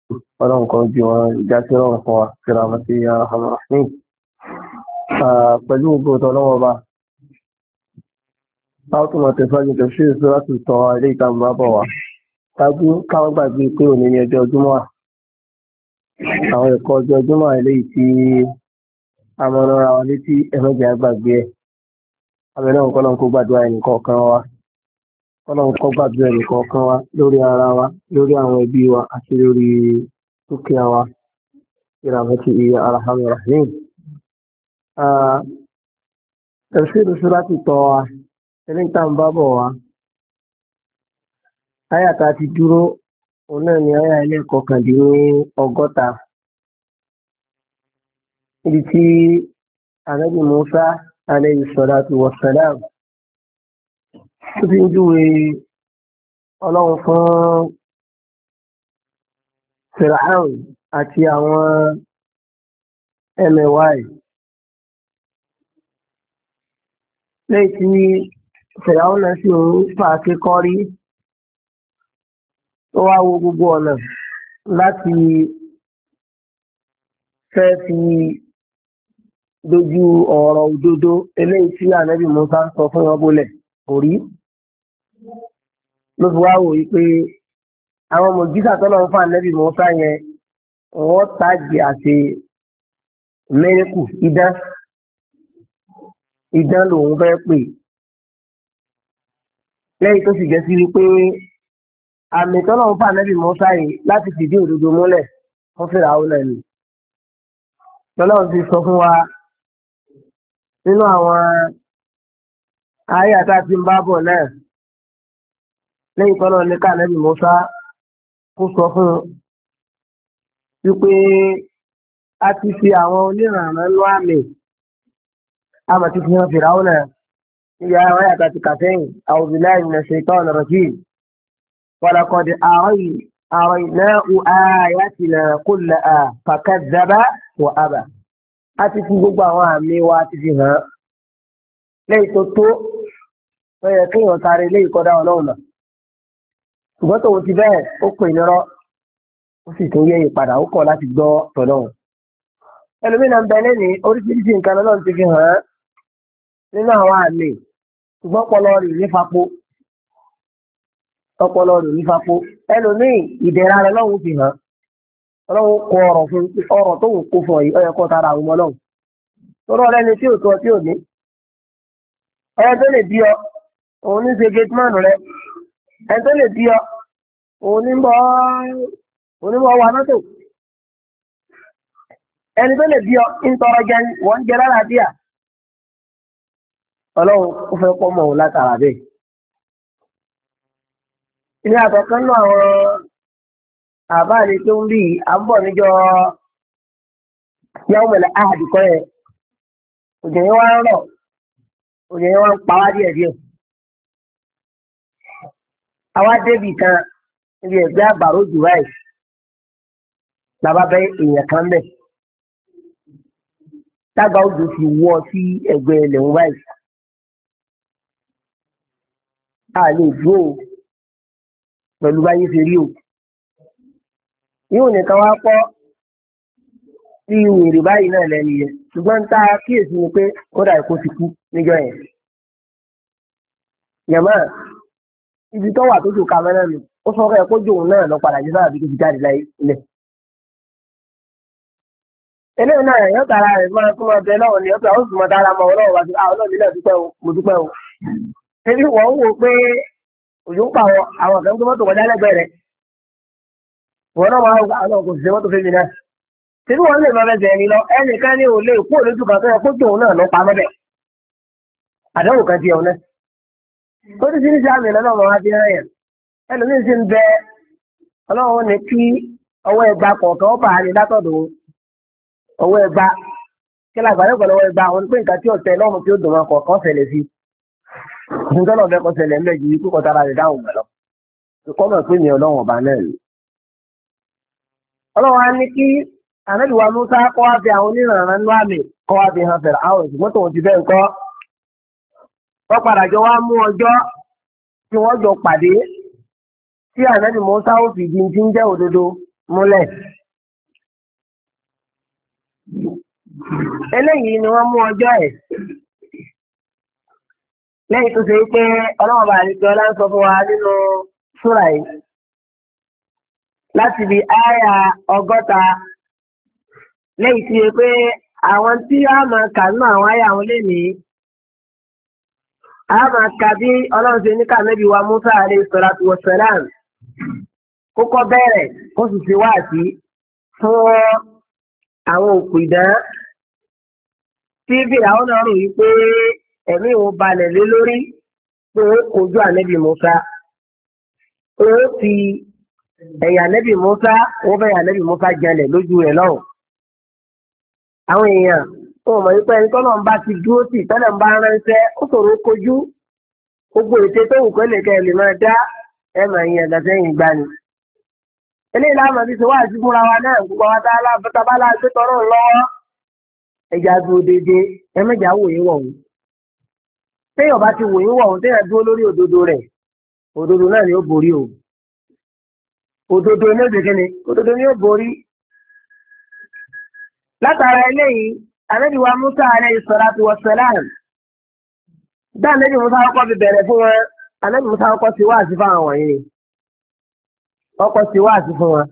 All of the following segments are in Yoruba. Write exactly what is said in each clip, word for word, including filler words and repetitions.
ọlọ́run kan ju wọn ìjà sí ọlọ́run fún wa síra wọn sí arahama rahim. pẹ̀lú gbogbo ọlọ́wọ́ ọba táwọn tó máa tẹ̀síwájú tẹ̀sí èso láti tọ́ ilé ìta ń bá bọ̀ wá ṣáájú káwọn gbàgbé pé òní ní ọjọ́ Jímọ̀ àwọn ẹ̀kọ́ ọjọ́ Jímọ̀ eléyìí tí a mọ̀ ọ́nà wa létí ẹ̀mẹ́jẹ̀ àgbàgbé ẹ̀ abẹ́lẹ́ òun kọ́lọ́n kó gbàdúrà ẹnì kọ̀ọ̀kan wa kọ́lọ́n kó gbàdúrà ẹnì kọ̀ọ̀kan wa lórí ara wa lórí àwọn ẹbí wa àti lórí dúkìá wa ìrànwọ́tì ìyá arahami rahim. tẹ̀síìrì sọ́lá ti tọ́ wa eléyìí tá à ń bá bọ̀ wá àyà tá a ti dúró òun náà ni àyà ilé kọkàndínní ọgọ́ta níbi tí ànábì Mùsá alayhi salatu wassalam tó ti ń júwe ọlọ́run fún Fìràáùn àti àwọn ẹmẹ̀wà ẹ̀ lẹ́yìn tí Fìràáùn náà sì ń fà á kékọ́rí ó wá wo gbogbo ọ̀nà láti fẹ́ fi dojú ọ̀rọ̀ òdodo eléyìí tí ànábì Mùsá sọ fún wọn bólẹ̀ orí ló fi wá wò yí pé àwọn mọ̀jísà tọ́lọ̀ ń fa ànábì Mùsá yẹn wọ́n tàjì àti mẹ́rẹ́kù idán idán lòun fẹ́ pè lẹ́yìn tó sì jẹ́ sí wípé àmì tọ́lọ̀ ń fa ànábì Mùsá yìí láti fìdí òdodo múlẹ̀ fún Fíráúnà ni tọ́lọ̀ ti sọ fún wa nínú àwọn àyà tá a ti ń bá bọ̀ náà lẹ́yìn tọ́lọ̀ ní ká ànábì Mùsá kó sọ fún un wípé a ti fi àwọn onírànràn lọ àmì àmà ti fi hàn Fíráúnà níbi àwọn àyà tá a ti kà sẹ́yìn a'udhu billahi minash shaitanir rajim wa laqad araynahu ayatina kullaha fakadhaba wa aba a ti fi gbogbo àwọn àmì wa ti fi hàn lẹ́yìn tó tó wọ́n yẹ kéèyàn sáré lẹ́yìn kọ́dá ọlọ́run náà ṣùgbọ́n tòun ti bẹ́ẹ̀ ó pè nírọ́ ó sì tún yẹ ìpadà ó kọ̀ láti gbọ́ tọ̀lọ́run. ẹlòmíràn ń bẹ lẹ́nìí oríṣiríṣi nǹkan lọ́lọ́run ti fi hàn án nínú àwọn àmì ṣùgbọ́n ọpọlọ rẹ̀ ní fapó ọpọlọ rẹ̀ ní fapó ẹlòmíì ìdẹ̀ra rẹ̀ lọ́hùn fi hàn ọlọ́run kọ ọ̀rọ̀ fún ọ̀rọ̀ tó ń kó fún ọ yìí ọyọ kọ́ tara àwọn ọmọ náà lọ́rọ̀ ọlẹ́ni tí ò tó ọ tí ò ní ẹni tó lè bí ọ òun ní ṣe gateman rẹ ẹni tó lè bí ọ òun ní bọ́ òun ní bọ́ wà mọ́tò ẹni tó lè bí ọ ń tọrọ jẹ wọ́n ń jẹ lálàáfíà ọlọ́run ó fẹ́ pọ́ mọ́ òun látara bẹ́ẹ̀. ilé àtọ̀kan náà àwọn àbáàlì tó ń bí àbọ̀ níjọ́ yawmul ahad kọ́ yẹn òjò yẹn wá ń rọ̀ òjò yẹn wá ń pa wá díẹ̀ díẹ̀. àwa débì kan níbi ẹ̀gbẹ́ àgbàrò jù báyìí làbá bẹ́ èèyàn kan bẹ̀ tágbà òjò fi wọ́ sí ẹgbẹ́ ẹlẹ́wọ̀n báyìí. a lè dúró pẹ̀lú báyé ṣe rí o yóò nìkan wá pọ́ sí wèrè báyìí náà lẹ́nu yẹn ṣùgbọ́n tá a kíyèsí ni pé ó dà kó ti kú níjọ́ yẹn. yàmá ibi tó wà tó jò kámẹ́rà nù ó sọ fẹ́ kó jòun náà lọ padà jẹ́ sábà bí kò fi jáde láyé ilẹ̀. eléyìí náà yóò tara rẹ̀ máa kó máa bẹ lọ́wọ́ ni ọ̀pẹ̀ ó sì máa dára mọ́ ọlọ́wọ́ wá sí àwọn ọlọ́ọ̀ni náà dúpẹ́ o mo dúpẹ́ o. ebi wọ́n ń wò pé òjò ń pa àwọn kan tó mọ́tò kọjá lẹ́gbẹ̀ẹ́ rẹ̀ wọ́n náà máa ń gbà náà kò sì ṣe mọ́tò fẹ́mi náà. Tìbí wọn lè máa bẹ̀rẹ̀ ní lọ ẹnìkan ní òun lè kú òlójú kan tó yẹ kó tóun náà lọ pa mọ́bẹ̀. Àdánwò kan ti ẹ̀ náà. Ó ti sí ní sáàmì lọ́nà ọmọ wa fi hàn yẹn. Ẹlòmíín sì ń bẹ ọlọ́run ní kí ọwọ́ ẹgba kọ̀ọ̀kan ó bà á ní látọ̀dọ̀ ọwọ́ ẹgba. Kí lágbà yóò pẹ̀lú ọwọ́ ẹgba àwọn pé nǹkan tí ọ̀tẹ̀ lọ́run tí ó dùn wọn kọ̀ọ̀kan ṣẹlẹ̀ sí. Ìtọ́nà ọ̀bẹ kan ṣẹlẹ̀ ńlẹ̀ yìí kó kọ́tara rẹ̀ dáhùn mọ́ lọ. Ìkọ́mọ̀ pé mi ọlọ́run ọba náà ni. Ọlọ́run á ní kí ànábì wa Mùsá kọ́ wá fi àwọn onírànràn nínú àmì kọ́ wá fi hàn fẹ̀rẹ̀ àwọn ìṣùgbọ́n tòun ti bẹ́ẹ̀ kọ́. Wọ́n padà jọ wá mú ọjọ́ tí wọ́n jọ pàdé tí ànábì Mùsá ó fi di ti ń jẹ́ òdodo múlẹ̀. eléyìí ni wọ́n mú ọjọ́ ẹ̀ lẹ́yìn tó ṣe pé ọlọ́run bá àlejò ọlá ń sọ fún wa nínú súrà yìí láti bí àyà ọgọ́ta lẹ́yìn tí ó pé àwọn tí a máa kà nínú àwọn àyà àwọn lẹ́nìí a máa kà bí ọlọ́run ṣe ní ká Nábì wa Mùsá alayhi salatu wa salam kókó bẹ̀rẹ̀ kó sì ṣe wáàsí fún àwọn òpìdán tí Fíráúnà náà rò yí pé ẹ̀mí ìwọ̀n balẹ̀ lé lórí pé ó kojú Ànábì Mùsá ó fi ẹ̀yà Ànábì Mùsá ó bẹ̀yà Ànábì Mùsá jalẹ̀ lójú rẹ̀ lọ́hùn. àwọn èèyàn tó mọ̀ wípé ẹni tọ́lọ̀ ń bá ti dúró sí tọ́lọ̀ ń bá ránṣẹ́ ó ṣòro kojú gbogbo ète tó wù kó lè kẹ́ ẹ lè máa dá ẹ máa yin ẹ̀dá sẹ́yìn gbani. eléyìí láàmú ti ṣe wá àti fúnra wa náà gbogbo àwọn tá a bá láti tọrọ lọ́wọ́ ẹja dúró déédéé ẹ mẹ́jà wòye wọ̀hún. téèyàn bá ti wòye wọ̀hún téèyàn dúró lórí òdodo rẹ̀ òdodo náà ni ó borí o òdodo ní òde kíni òdodo ni ó borí. látara eléyìí Ànábì wa Mùsá alayhi salatu wa salam dá Ànábì Mùsá kọ́kọ́ fi bẹ̀rẹ̀ fún wọn Ànábì Mùsá kọ́kọ́ sí wáàsí fáwọn wọ̀nyí ni kọ́kọ́ sí wáàsí fún wọn.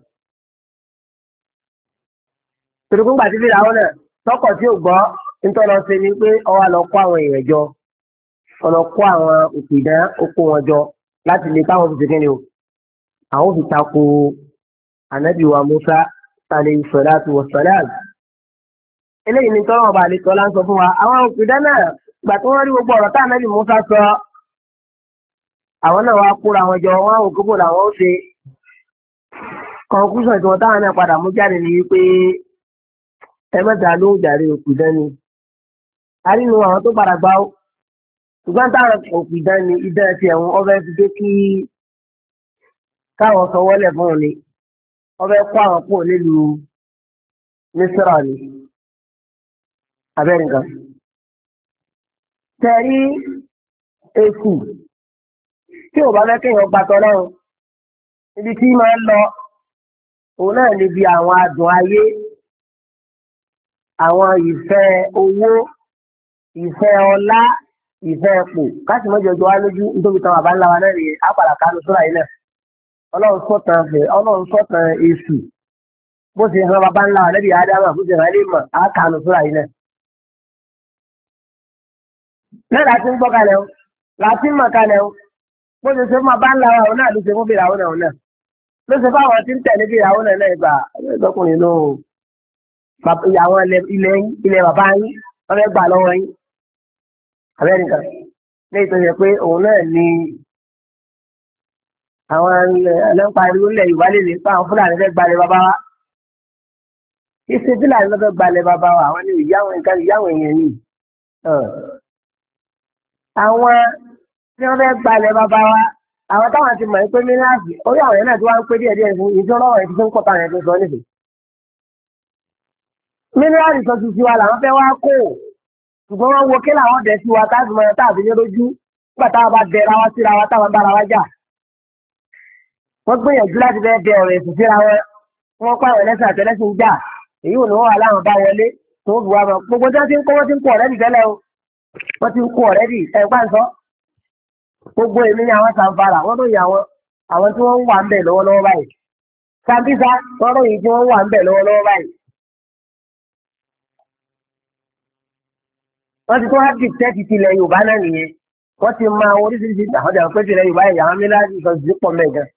tòlùkún gbàtí fi làwọn náà tọkọ̀ tí ò gbọ́ nítorí ṣe ni pé ọwọ́ lọ kó àwọn èèyàn jọ ọlọ kó àwọn òpìdán okó wọn jọ láti lè káwọn fi ṣèkéde o àwọn fi tako Ànábì wa Mùsá alayhi salatu wa salam. eléyìí ni tọ́lọ́ ọba àlejò ọlá ń sọ fún wa àwọn òpìdán náà gbà tí wọ́n rí gbogbo ọ̀rọ̀ tá Ànábì Mùsá sọ àwọn náà wá kóra wọn jọ wọn àwọn òkúbò làwọn ó ṣe conclusion tí wọn táwọn náà padà mú jáde ní wípé ẹ mẹ́ta ló ń jàre òpìdán ni a nínú àwọn tó padà gbá ó ṣùgbọ́n táwọn òpìdán ni idán ti ẹ̀wọ̀n ọbẹ̀ fi dé kí káwọn sọ wọlé fún un ni ọbẹ̀ kó àwọn pò nílùú Mísírà ni abẹ́rẹ́ nǹkan tẹ̀rí èkù tí ò bá fẹ́ kéèyàn gbàtọ́ náà ibi tí máa ń lọ òun náà níbi àwọn adùn ayé àwọn ìfẹ́ owó ìfẹ́ ọlá ìfẹ́ ẹ̀pò káàsì mọ́jọ jọ wá lójú nítorí táwọn àbá ńlá wa náà rèé àpàlà kánú sóra yìí náà ọlọ́run sọ̀tàn fẹ́ ọlọ́run sọ̀tàn èṣù bó ṣe hàn bàbá ńlá wa lẹ́bi àdámà bó ṣe hàn lè mọ̀ á kánú sóra yìí náà. náà láti ń gbọ́ kalẹ̀ o láti ń mọ̀ kalẹ̀ o bó ṣe ṣe fún bàbá ńlá wa òun náà ló ṣe fún Fíráúnà òun náà ló ṣe fáwọn tí ń tẹ̀lé Fíráúnà náà ìgbà ọkùnrin ló ìyàwó ilẹ̀ bàbá yín wọ́n fẹ́ gbà lọ́wọ́ yín Amẹ́ríkà lẹ́yìn tó yẹ pé òun náà ni àwọn ẹlẹ́ńparí ilẹ̀ Yorùbá lè lè pa àwọn Fúlàní fẹ́ gbalẹ̀ bàbá wa ìṣe Fúlàní fẹ́ gbalẹ̀ bàbá wa àwọn ni ìyáwó nǹkan ìyáwó èèyàn yìí àwọn tí wọ́n fẹ́ gbalẹ̀ bàbá wa àwọn táwọn ti mọ̀ pé mílíọ̀nù orí àwọn yẹn náà tí wọ́n ń pé díẹ̀ díẹ̀ fún ìjọba ọ̀rọ̀ ìdíje ń kọ́ta yẹn tó sọ níbi. mílíọ̀nù sọ ti tiwa làwọn fẹ́ wá kó ṣùgbọ́n wọ́n wo kí làwọn dẹ̀ sí wa táàbì mọ́ táàbì ní lójú nígbà táwọn bá dẹ̀ra wá síra wa táwọn bára wá jà. wọ́n gbìyànjú láti fẹ́ dẹ ọ̀rọ̀ ẹ̀sìn síra wọn wọ́n kọ́ àwọn ẹlẹ́sìn àtẹlẹ́sìn jà èyí ò ní wọ́n wà láwọn bá wọlé tó bu wa mọ̀ gbogbo tí wọ́n ti ń kó wọ́n ti ń kó ọ̀rẹ́dì tẹ́lẹ̀ o wọ́n ti ń kó ọ̀rẹ́dì ẹ̀ gbá ń sọ gbogbo èmi ni àwọn sanfara wọ́n tó yà wọn àwọn tí wọ́n ń wà ń bẹ̀ lọ́wọ́lọ́wọ́ báyìí sambisa wọ́n tó yìí tí wọ́n wà ń bẹ̀ lọ́wọ́lọ́wọ́ báyìí. wọ́n ti tó wá di tẹ́tì tilẹ̀ Yorùbá náà nìyẹn wọ́n ti máa oríṣiríṣi àwọn jàǹ pé tilẹ̀ Yorùbá yìí àwọn mílíọ̀nù ìsọ̀tún sí pọ̀ mẹ́gan.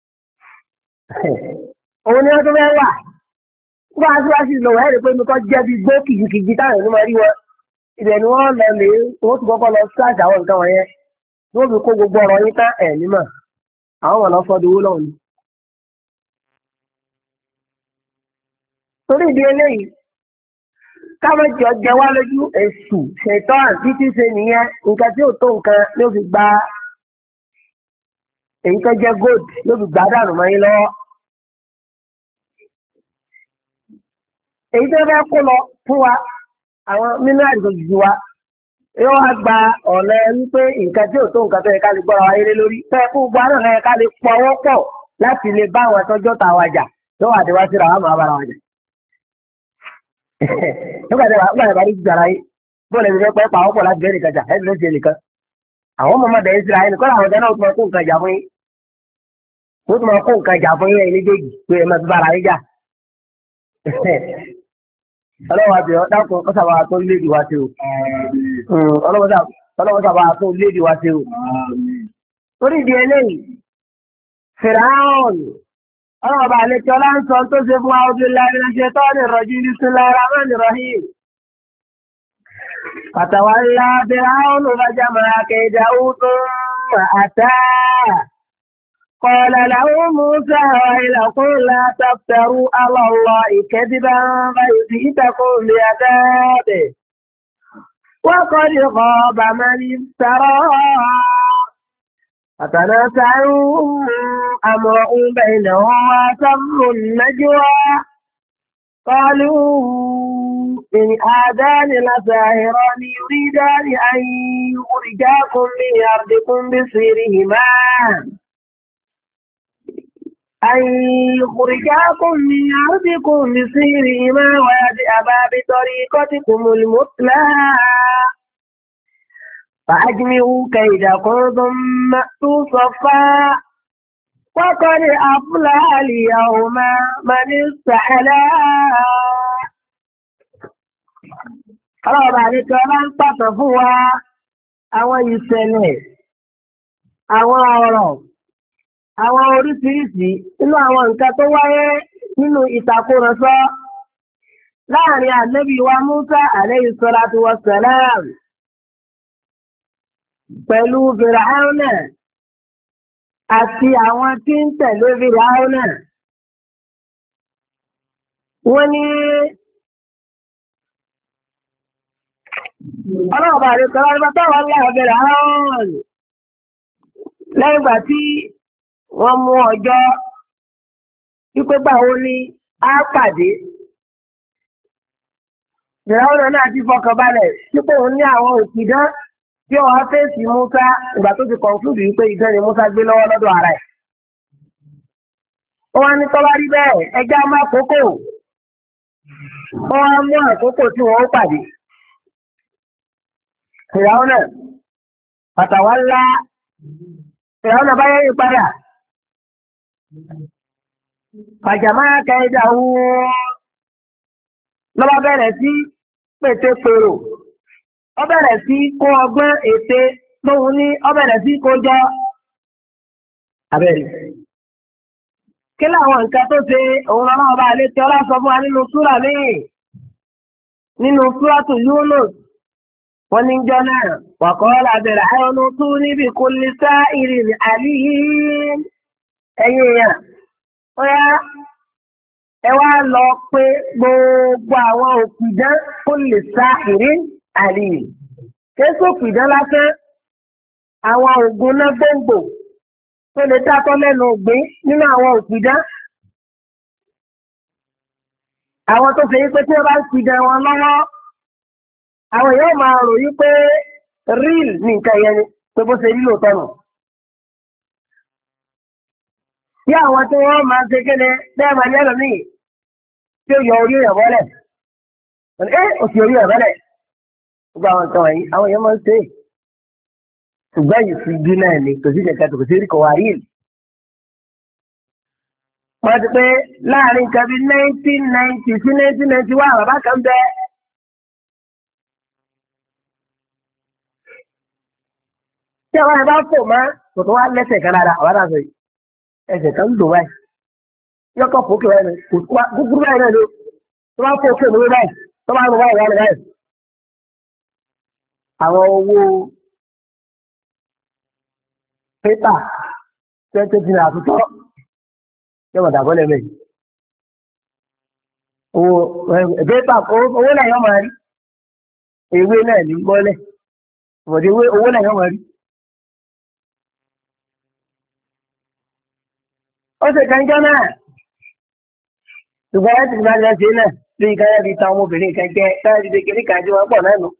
òun ni wọ́n tó fẹ́ wà nígbà tí wọ́n sì lọ wọ́n ẹ̀rí pé mi kọ́ jẹ́ bí gbó kìjikìji táwọn ènìyàn máa rí wọn ibẹ̀ ni wọ́n lọ lè wọ́n ti kọ́kọ́ lọ sáàsì àwọn nǹkan wọ̀nyẹn wọ́n fi kó gbogbo ọ̀rọ̀ yín tán ẹ̀ nímọ̀ àwọn wọn lọ sọ di owó lọ́wọ́ ni. torí ìdí eléyìí káwọn jọ jẹ wá lójú èṣù ṣètò àti tí ṣe nìyẹn nǹkan tí ò tó nǹkan ló fi gba èyí tó jẹ gold ló fi gbà dànù mọ́ yín lọ́wọ́. èyí tó fẹ́ kó lọ fún wa àwọn mílíọ̀nù tó jù wa yóò wá gba ọ̀nà wípé nǹkan tí ò tó nǹkan tó yẹ ká lè gbọ́ra wáyé lé lórí fẹ́ fún gbogbo àná ẹ̀ ká lè pọwọ́ pọ̀ láti lè bá àwọn ẹ̀tọ́jọ́ ta wa jà tó wà déwá síra wà máa bára wọn jẹ. nígbà tí wàá bá rí jàrá yìí bóòlù ẹni fẹ́ pẹ́ pa ọ̀pọ̀ láti bẹ́ẹ̀ nìkan jà ẹ̀ ló ń ṣe nìkan. àwọn ọmọ ọmọdé ìsirà yìí nìkan làwọn ọ̀gá náà tún máa kó nǹkan jà fún yín. wọ́n tún máa kó nǹkan jà fún yín ẹ̀yin méjèèjì pé ẹ máa fi bára yín jà. ọlọ́wọ́ àti ọ̀dákun ọ̀sàbà tó léèdì wá sí o. ọlọ́wọ́ sábà tó léèdì wá sí o. torí ìdí eléyìí Fìràhùn ọlọ́wọ́ bá lè tọ́lá ń sọ tó ṣe fún àwọn obìnrin láti ṣe tọ́ ní ìrọ̀jú ní bismillahir rahmanir rahim. فتولى فرعون فجمع كيده ثم أتى قال له موسى ويلكم لا تفتروا على الله كذبا فيزيدكم بعذاب وقد خاب من افترى فتنازعوا أمرهم بينهم وأسروا النجوى قالوا إن هذان لساحران يريدان أن يخرجاكم من أرضكم بسحرهما أن يخرجاكم من أرضكم بسحرهما ويذهبا بطريقتكم المثلى فأجمعوا كيدكم ثم أتوا صفا وقد أفلح اليوم من استعلى. ọlọ́ọ̀bà àdékọ́ máa ń pàtó fún wa àwọn ìṣẹ̀lẹ̀ àwọn ọ̀rọ̀ àwọn oríṣiríṣi nínú àwọn nǹkan tó wáyé nínú ìtàkùrọ̀sọ láàrin ànábì wa Musa alayhi salatu wa salam pẹ̀lú Fìràhánà àti àwọn tí ń tẹ̀lé Fìràhánà. wọ́n ní ọlọ́ọ̀bà àdékọ́ láti táwọn aláwọ̀ Fìràhánà lẹ́yìn ìgbà tí wọ́n mú ọjọ́ wípé báwo ni á pàdé. Fìràhánà náà ti fọkàn balẹ̀ wípé òun ní àwọn òpìdán tí ó wá fèsì Musa ìgbà tó ti kọ̀ǹfúdù wípé ìdán ni Musa gbé lọ́wọ́ lọ́dọ̀ ara ẹ̀. ó wá ní tọ́lá rí bẹ́ẹ̀ ẹja má kókò ó wá mú àkókò tí wọ́n ó pàdé. Fìràhánà pàtàwá ńlá Fìràhánà bá yẹ padà pàjámá kẹ́ẹ̀dá wọ́n lọ́wọ́ bẹ̀rẹ̀ sí pètèpèrò ó bẹ̀rẹ̀ sí kó ọgbọ́n ète lóhun ní ó bẹ̀rẹ̀ sí kó jọ abẹ́rẹ́. kí láwọn nǹkan tó ṣe òun lọ́wọ́ bá lè tẹ́ ọlá sọ fún wa nínú súrà míì nínú súràtù Yúnus wọ́n ní jọ náà wàkọ́ọ́lá bẹ̀rẹ̀ àyọ̀nù tún níbi kulli sa'irin alim. ẹ̀yin èèyàn ó yá ẹ wá lọ pé gbogbo àwọn òpìdán kulli sa'irin alim. kéésì òpìdán lásán àwọn ògùn náà gbòǹgbò tó lè dátọ́ lẹ́nu ògbé nínú àwọn òpìdán. àwọn tó ṣe yí pé tí wọ́n bá ń pidán wọn lọ́wọ́ àwọn èèyàn máa rò yí pé real ní nǹkan yẹn ni pé bó ṣe rí lóòótọ́ nù. bí àwọn tí wọ́n máa ṣe kéde bẹ́ẹ̀ máa yẹ́ lómi tí ó yọ orí èèyàn bọ́lẹ̀ ẹ́ òsì orí èèyàn bọ́lẹ̀ gbogbo àwọn nǹkan wọ̀nyí àwọn èèyàn máa ń ṣe ṣùgbọ́n yìí fi dín náà ni kò sí kẹ̀kẹ́ tó kò sí rí kò wá rí ìlú. wọ́n ti pé láàrin nǹkan bíi nineteen ninety sí nineteen ninety one bàbá kan bẹ́ẹ̀. tí àwọn ẹ̀ bá fò mọ́ kò tó wá lẹ́sẹ̀ kan lára àwọn àṣọ yìí ẹsẹ̀ kan ń lò wáyé yọkọ̀ fòkè wáyé kò tó wá gúgúrú báyìí náà ló tó bá fòkè lórí báyìí tó bá lọ báyìí wáyé báyìí. àwọn owó pépà twenty naira àtúntọ́ yọ̀wọ̀ dàbọ̀ lẹ́mẹ̀ owó pépà owó náà yọ̀ máa rí ewé náà ní gbọ́lẹ̀ ìwọ̀dé owó náà yọ̀ máa rí. ó sì kànjọ́ náà ṣùgbọ́n láti máa lọ sí náà bí káyọ̀ fi ta ọmọbìnrin kan jẹ́ káyọ̀ fi kékeré kan jẹ́ wọn pọ̀ náà nù.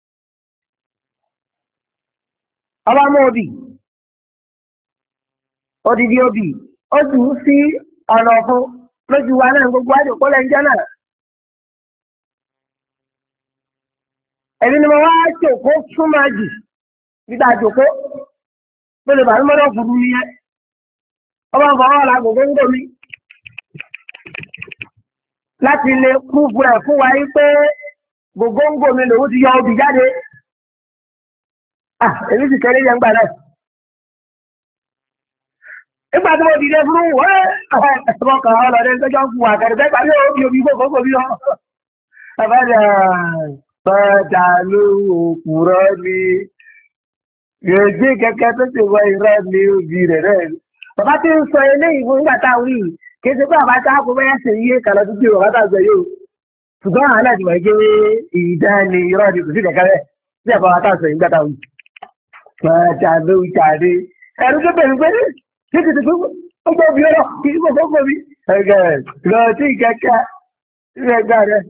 ọba mú obì odidi obì ó sì ń sí ọ̀nà fún lójú wa náà gbogbo àjòkó lẹ́ńjẹ́ náà. ẹ̀mí ni mo wá jòkó súnmọ́ jù nígbà jòkó tó lè bàrí mọ́tò fúru nìyẹn. ọba ń fọwọ́ la gbogbo ń gomi láti lè kú fún ẹ̀ fún wa yí pé gbogbo ń gomi lòun ti yọ obì jáde. ah èmi sì kẹ́lé yẹn gbà náà. nígbà tí mo dìde fún wọ́n ẹ̀fọ́ kan ọlọ́dẹ tó jọ ń fún wa kẹ́rẹ́ bẹ́ẹ̀ pàdé omi omi gbogbo omi ọ. àbájá bàtà ló òkúrọ́ ni gbèsè kẹ̀kẹ́ tó ti wọ ìrọ́ ni òbí rẹ̀ rẹ̀. bàbá tí ń sọ eléyìí fún nígbà táwọn yìí kì í ṣe pé àbá tá a kó bẹ́ẹ̀ ṣe yé kàlọ́ tó gbé bàbá tá a sọ yóò. ṣùgbọ́n àwọn aláàjì wọ̀ ẹ́ ìdá ni irọ́ ni kò sí kẹ̀kẹ́ rẹ̀ bí àbá tá a sọ yìí nígbà táwọn yìí. bàtà ló jáde ẹ̀rú tó bẹ̀rù pé títí tí ó gbọ́ bí ọ̀rọ̀ kì í gbọ́ fọ́fọ́ mi. ẹ̀gẹ̀ lọ sí ìkẹ́kẹ́ ilé ẹgbẹ́ rẹ̀.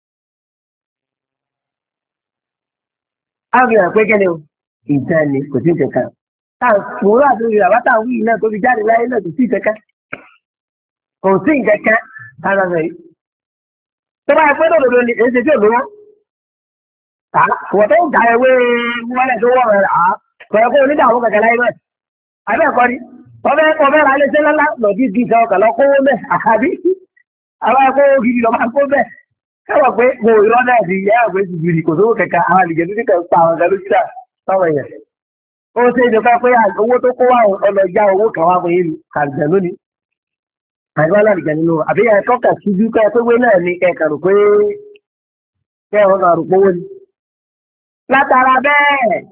àwọn èèyàn pé kẹ́ni o ìtàn ni kò sí ìkẹ́kẹ́. táwọn àti òyìnbó àbátà wí náà tó fi jáde láyé náà kò sí ìkẹ́kẹ́. kò sí ìkẹ́kẹ́ ara rẹ̀ yìí. tó bá yẹ pé lòdòdó ni èsì tí ò lówó. wọ́n tó ń ta ewé wọlé tó wọ̀ rẹ̀ à kọ̀ ẹ́ kó onídàáwó kẹ̀kẹ́ láyé náà. àbẹ́ ẹ̀kọ́ ni ọbẹ̀ ọbẹ̀ ra iléeṣẹ́ ńlá lọ́dí di ìṣẹ́ ọkà lọ kówó mẹ́ àkàbí àwọn akówó gidi lọ máa kó mẹ́ káwọ̀ pé mo ìrọ́ náà di ìyá àgbẹ̀ ti gidi kò sówó kẹ̀kẹ́ àwọn àlìjẹ́ tó kíkẹ́ pa àwọn ọ̀gá lójúdà táwọn èèyàn ó ṣe ìjọba pé owó tó kó wà ọlọ́jà owó kan wá fún yín kàlìjẹ́ lónìí àìwá lálìjẹ́ nínú àbí ẹ̀kọ́ kà síjú ká pé wé náà ní kẹ̀kẹ́ rò pé kẹ́hìn náà rò pówó ni látara bẹ́ẹ̀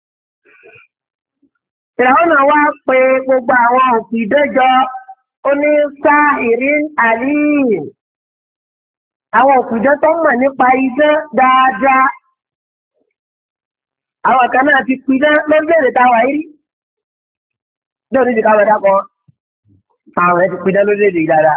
ìràwọ̀nà wá pé gbogbo àwọn òpìdẹ́jọ ó ní sáìrín àlíyìn àwọn òpìdẹ́ tó mọ̀ nípa idán dáadáa àwọn kan náà ti pidán lórílẹ̀-èdè táwa yìí lórí ti káwọn dákọ̀ àwọn ẹ̀ ti pidán lórílẹ̀-èdè dáadáa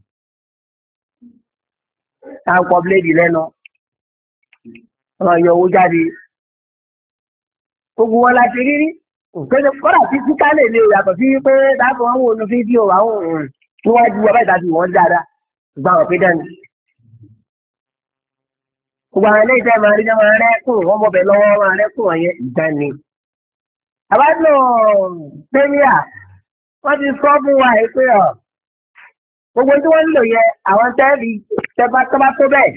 táwọn pọ̀ bíléèdì lẹ́nu wọn yọ owó jáde gbogbo wọn láti rírí òkèlè kọ́dà tí síkà lè lè yàtọ̀ sí pé dáàbò wọn wò ní fídíò àwọn òun níwájú ọba ìdájú wọn dáadáa ṣùgbọ́n àwọn pé dání. gbogbo àwọn eléyìí tẹ́ máa rí jẹ́ máa rẹ́kùn wọ́n mọ̀ bẹ̀ lọ́wọ́ máa rẹ́kùn wọn yẹn ìdání. àbájọ tẹ́míà wọ́n ti sọ fún wa pé ọ̀ gbogbo tí wọ́n ń lò yẹ àwọn tẹ́ẹ̀lì tẹ́bá tó bẹ́ẹ̀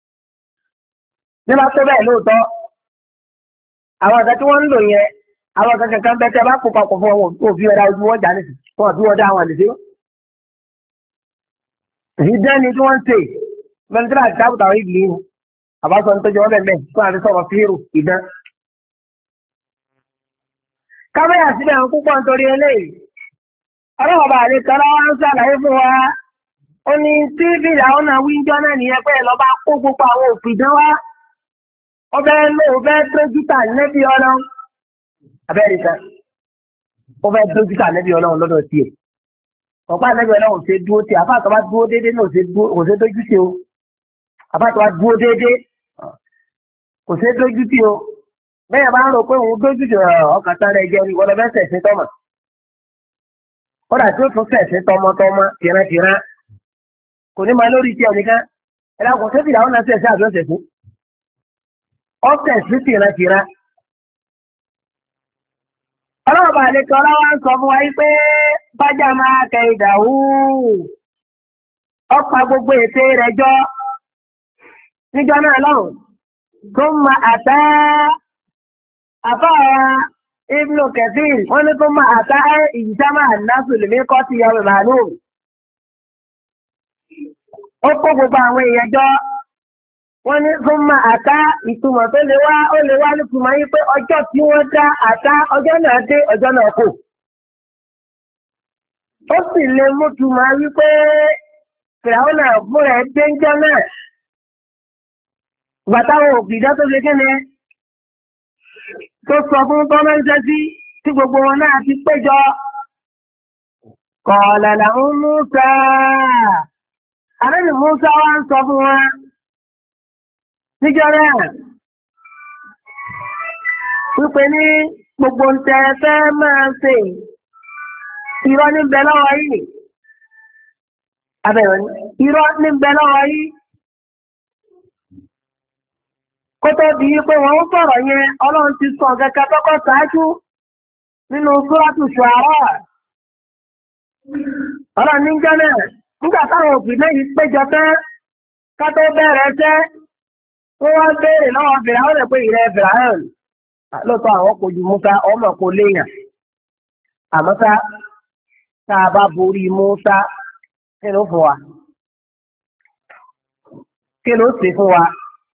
nígbà tó bẹ́ẹ̀ lóòótọ́ àwọn ọ̀gá tí wọ́n ń lò yẹ àwọn kankan kan bẹ́ẹ̀ tẹ́ bá kó papọ̀ fún wọn kó fi ọ̀dà ojú wọn jà nísì wọn bí wọ́n dá àwọn àlejò. ìdẹ́ni tí wọ́n ń tè mẹ́tírà àti tábùtà orí ìlú yìí àbáṣọ ní tọ́jú wọn bẹ̀ mẹ́ fún àti sọ̀rọ̀ fíìrù ìdán. kámẹ́rà síbẹ̀ ń púpọ̀ nítorí eléyìí ọlọ́wọ́ bá àlè kan láwọn ń ṣàlàyé fún wa ó ní tíìbì làwọn náà wíńjọ́ náà nìyẹn pé lọ́ba kó gbogbo àwọn òpìdán wá ọbẹ̀ lóòbẹ̀ dójútà nẹ́bí ọlọ́run abẹ́rẹ́ta ó fẹ́ dójútà nẹ́bí ọlọ́run lọ́dọ̀ tiẹ̀ ọ̀pá nẹ́bí ọlọ́run ṣe dúró tí àfáàtọ̀ bá dúró déédéé náà kò ṣe dójú tí o àfáàtọ̀ bá dúró déédéé kò ṣe dójú tí o bẹ́ẹ̀ bá ń rò pé òun dójú tí ọkàn tán rẹ̀ jẹ́ ìwọ́n lọ́fẹ́ sẹ̀sìn tọ́mọ̀ kódà tí ó tún sẹ̀sìn tọmọtọmọ tìrántìrán kò ní máa lórí tiẹ̀ nìkan ẹ̀dá kò sẹ́fì làwọn náà sẹ̀sìn àbí ọ̀sẹ̀sìn ọ̀sẹ̀sìn tìrántìrán ọlọ́ọ̀bà àlejò ọlọ́wọ́ ń sọ fún wa pé bájá máa kẹ ìdàwú ọ̀pá gbogbo ète rẹ̀ jọ níjọ́ náà lọ́hùn tó ń ma àtá àfáà ibnu kẹfìn wọ́n ní tó ń ma àtá ìjísámà àdínásù lèmi kọ́ sí ọmọ màálù ó kó gbogbo àwọn èèyàn jọ wọ́n ní tó ń ma àtá ìtumọ̀ tó lè wá ó lè wá nítumọ̀ yìí pé ọjọ́ tí wọ́n dá àtá ọjọ́ náà dé ọjọ́ náà kò. ó sì lè mú túmọ̀ wípé fìràwọ́n náà fúnra ẹ̀ déńjọ́ náà. bàtà àwọn òbídá tó ṣe kéne tó sọ fún tọ́mẹ́ńsẹ́ sí tí gbogbo wọn náà ti péjọ. kọ̀ọ̀lá làwọn Mùsá àrẹ́lì Mùsá wá ń sọ fún wọn. níjọ́ náà wípé ní gbogbo ń tẹ fẹ́ máa ṣe irọ́ níbẹ̀ lọ́wọ́ yìí abẹ́rẹ́ ni irọ́ ní bẹ lọ́wọ́ yìí kó tó di pé wọ́n ń sọ̀rọ̀ yẹn ọlọ́run ti sọ kẹ́kẹ́ tọ́kọ́ ṣáájú nínú Súrátù Ṣuárà. ọlọ́run ní jẹ́ náà nígbà táwọn òbí lẹ́yìn péjọ tán ká tó bẹ̀rẹ̀ ṣẹ́ wọ́n wá béèrè lọ́wọ́ Fìràwọ̀n rẹ̀ pé ìrẹ́ Fìràwọ̀n lóòótọ́ àwọn kò ju Mùsá ọmọ kò léèyàn àmọ́ ká tá a bá borí Mùsá kí ló fún wa kí ló sì fún wa.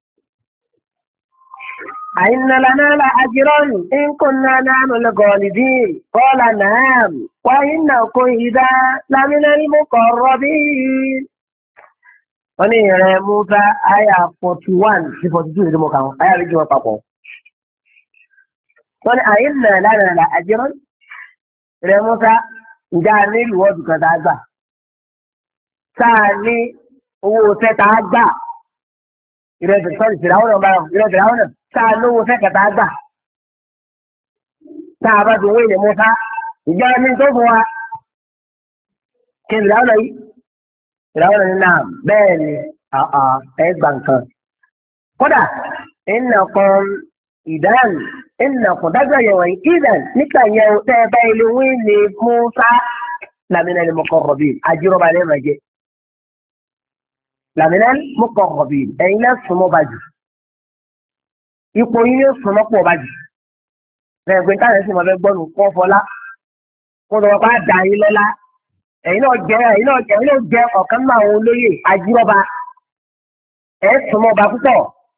أئن لنا لأجرا إن كنا نحن الغالبين قال نعم وإنكم إذا لمن المقربين. wọ́n ní ìrìn Mùsá àyà forty one sí forty two ìdí mọ̀ká wọn àyà méjì wọn papọ̀. wọ́n ní أئن لنا لأجرا ìrìn Mùsá ǹjẹ́ a ní ìwọ́dù kan tá a gbà sáà ní owó tẹ́ tá a gbà ìrẹsì sọ́ọ̀dì Fìràwọ̀n náà ìrẹsì Fìràwọ̀n náà tá a lówó fẹ́kẹ̀tà gbà tá a bá ti wé ní Mùsá ìjọ ní tó fún wa kí Fìràwọ̀n náà yìí Fìràwọ̀n náà ní náà bẹ́ẹ̀ ni ẹ gbà nǹkan kódà ìnàkan ìdán ìnàkan dájọ́ yẹ̀wọ̀n ìdán nígbà yẹn tẹ́ ẹ bá ilé wé ní Mùsá làmínà ní muqarrabin àjíròba lẹ́ẹ̀mọ̀ jẹ́ làmínà muqarrabin ẹ̀yin náà súnmọ́ bá jù ipò yín yóò súnmọ́ pọ̀ bá jù lẹ́yìn pé táyà sì máa fẹ́ gbọ́nù kọ́ fọlá kó lọ́wọ́ bá dà yín lọ́lá ẹ̀yin náà jẹ́ ẹ̀yin náà jẹ́ ẹ̀yin náà jẹ́ ọ̀kan nínú àwọn olóyè àjíròba ẹ̀ súnmọ́ bá púpọ̀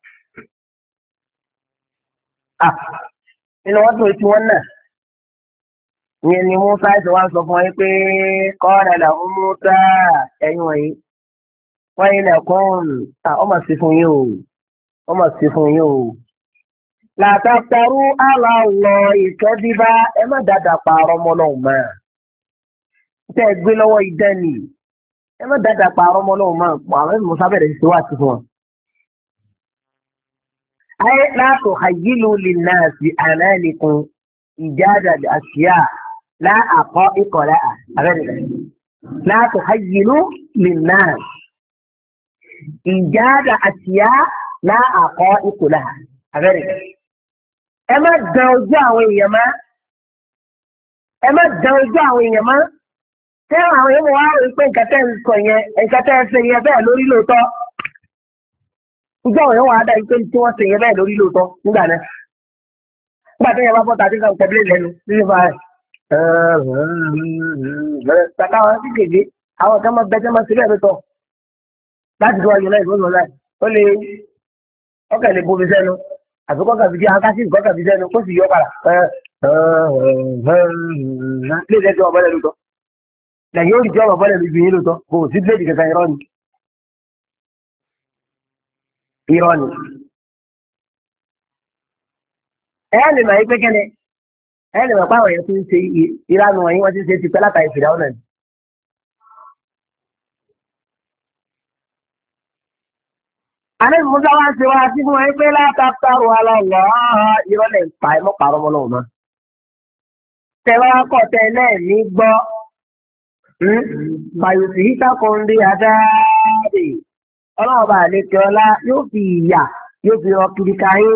nínú wọn tó ti wọn náà ìyẹn ni Mùsá ṣe wá sọ fún ẹ pé kọ́ọ̀dà làwọn Mùsá ẹ̀yin wọ̀nyí wọ́n yín lẹ́kùn ọmọ sí fún yín o ọmọ sí fún yín o làtàkàrú aláwọ̀ ìkẹ́bíbá ẹ má dáadáa pààrọ̀ ọmọ náà mọ́ tẹ́ ẹ gbé lọ́wọ́ idán ni ẹ má dáadáa pààrọ̀ ọmọ náà mọ́ àwọn Mùsá bẹ̀rẹ̀ sí wá sí fún wọn. ayé látò hayilu linnasi ànánikun ìjáde àṣìyà láàkọ́ ìkọ̀lá àbẹ̀rẹ̀ látò hayilu linnasi ìjáde àṣìyà láàkọ́ ìkọ̀lá àbẹ̀rẹ̀. ẹ má dán ojú àwọn èèyàn má ẹ má dán ojú àwọn èèyàn má tẹ́ àwọn èèyàn wá rí pé nǹkan tẹ́ ń sọ yẹn nǹkan tẹ́ ń ṣe yẹn bẹ́ẹ̀ lórí lóòótọ́ ojú àwọn èèyàn wà á dá ipé tí wọ́n ṣe yẹn bẹ́ẹ̀ lórí lóòótọ́ nígbà náà nígbà tó yẹn bá bọ́ta tí nǹkan tẹ̀lé lẹ́nu nínú fa rẹ̀ tàkà wọn sí gègé àwọn kan máa bẹ tẹ́ máa ṣe bẹ́ẹ̀ lóòótọ́ láti tó wáyé láì lónìí láì ó lè ọkàn lè bomi sẹ́nu àfikọ́ kàfi jẹ́ akásí nǹkan kàfi sẹ́nu kó sì yọ padà lè lẹ́jọ́ ọ̀bọ̀lẹ̀ lóòótọ́ lẹ́yìn ó rí jọ́ ọ̀bọ̀lẹ̀ lójú yín lóòótọ́ kò sí bíléèdì kankan irọ́ ni irọ́ ni ẹ̀ lè máa yí pé kẹ́lẹ́ ẹ̀ lè máa pàwọn èèyàn tó ń ṣe ìlànà wọ̀nyí wọ́n ti ń ṣe ti pẹ́ látàrí Fìràwọ̀n náà. àní Mùsá wá ń ṣe wá sí fún ẹ pé látàkàrò aláwọ̀ ìrọ̀lẹ́ ìpa ẹ̀ mọ́ pàrọ̀ mọ́ lọ́wọ́ mọ́. tẹ̀wá kọ̀ tẹ́lẹ̀ ní gbọ́ bàyòsì ìtàkùnrin àdáàdì ọlọ́run bá lè tẹ ọlá yóò fi ìyà yóò fi rọ kiri káyé.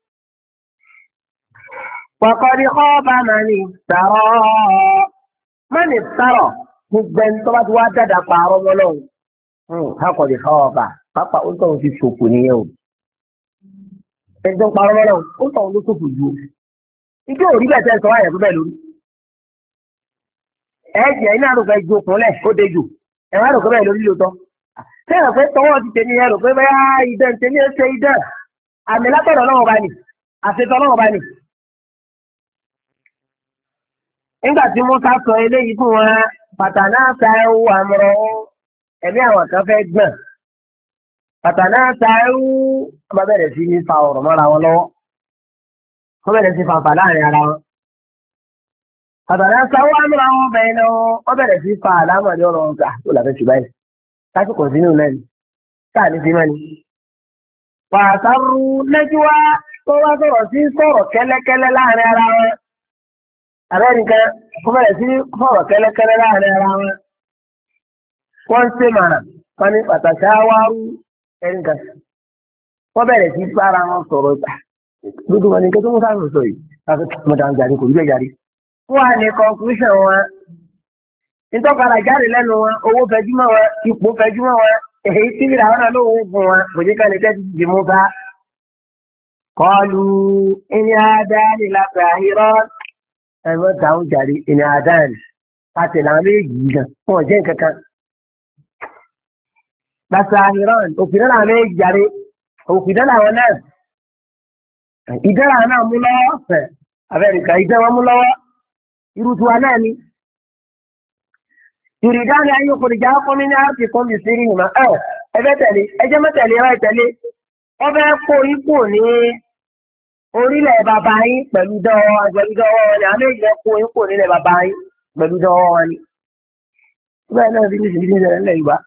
pọ̀kọ́dí kọ́ọ̀bà máa ní sàrọ̀ máa ní sàrọ̀ gbogbo ẹni tó bá ti wá dáadáa pààrọ̀ mọ́ lọ́wọ́ hákọ̀dí kọ́ọ̀bà pápá ó tọ̀hún ti ṣòfò nìyẹn o. ẹni tó ń pààrọ̀ mọ́ lọ́wọ́ ó tọ̀hún ló ṣòfò ju o. ijó òrí bẹ̀ tẹ́ ń sọ wáyà tó bẹ́ẹ̀ lórí. ẹ̀jẹ̀ iná àrùn fẹ́ jó kúnlẹ̀ ó dé jù ẹ̀wọ̀n àrùn bẹ́ẹ̀ lórí lóòótọ́. sẹ́yìn pé tọwọ́ ti tẹ̀lé ẹ̀rọ pé bẹ́ẹ̀ idán tẹ̀lé ẹ̀ṣẹ̀ idán àmì látọ̀dọ̀ náà wọ́n bá ní àṣetọ́ náà wọ́n bá ní. nígbà tí Mùsá sọ eléyìí fún wọn pàtàkì àṣà ẹ̀wù àmọ̀ràn ẹ̀mí àwọn kan fẹ́ gbọ̀n pàtàkì àṣà ẹ̀wù ọba bẹ̀rẹ̀ sí ní fa ọ̀rọ̀ mọ́ra wọn lọ́wọ́ wọ́n bẹ̀rẹ̀ sí fanfà láàrin ara wọn pàtàkì àṣà ẹ̀wù àmọ̀ràn wọn bẹ̀rẹ̀ náà wọ́n bẹ̀rẹ̀ sí fa àlámọ̀dé ọ̀rọ̀ ọ̀gá tó làfẹ́ ṣùgbọ́n yìí lásìkò sínú náà ni káà ní sí mọ́ ni. pàṣàrù lẹ́júwá tó wá sọ̀rọ̀ sí sọ̀rọ̀ kẹ́lẹ́kẹ́lẹ́ láàrin ara wọn àbẹ́ nìkan kó bẹ̀rẹ̀ sí sọ̀rọ̀ kẹ́lẹ́kẹ́lẹ́ láàrin ara wọn. wọ́n ń ṣe màrà wọ́n ní pàtàkì àwárú ẹni kan wọ́n bẹ̀rẹ̀ sí bára wọn sọ̀rọ̀ ìgbà gbogbo wọn ni kí tó mú sáà sọ yìí láti mọ̀tà ń jáde kò rí bẹ́ẹ̀ jáde. wọ́n á ní conclusion wọn nítọ́kadà jáde lẹ́nu wọn owó fẹjúmọ́ wọn ipò fẹjúmọ́ wọn èyí tí ìlà wọn náà ló ń fún wọn kò ní ká lè tẹ́tí di mú bá. kọlu ìní àdáni láti àhírọ́ ẹ̀rọ táwọn jáde ìní àdáni àti làwọn méjì yìí gan wọn jẹ́ nǹkan kan. láti àhírọ́ òfin náà làwọn méjì jáde òfin náà làwọn náà ìdára náà mú lọ́wọ́ Amẹ́ríkà ìdá wọn mú lọ́wọ́ irú tiwa náà ni. Ìrìdáni ayé òkùnrinjà fún mi ní àti fún mi sí rí ìmọ̀ ẹ̀ ẹgbẹ́ tẹ̀lé ẹjẹ́ mẹ́tẹ̀lé ẹ̀ tẹ̀lé wọ́n fẹ́ kó ipò ní orílẹ̀ bàbá yín pẹ̀lú dọ́wọ́ pẹ̀lú dọ́wọ́ wọn ni àmì ìjẹ́ kó ipò nílẹ̀ bàbá yín pẹ̀lú dọ́wọ́ wọn ni. Bẹ́ẹ̀ náà bí níṣẹ́ bí níṣẹ́ ńlẹ̀ Yorùbá.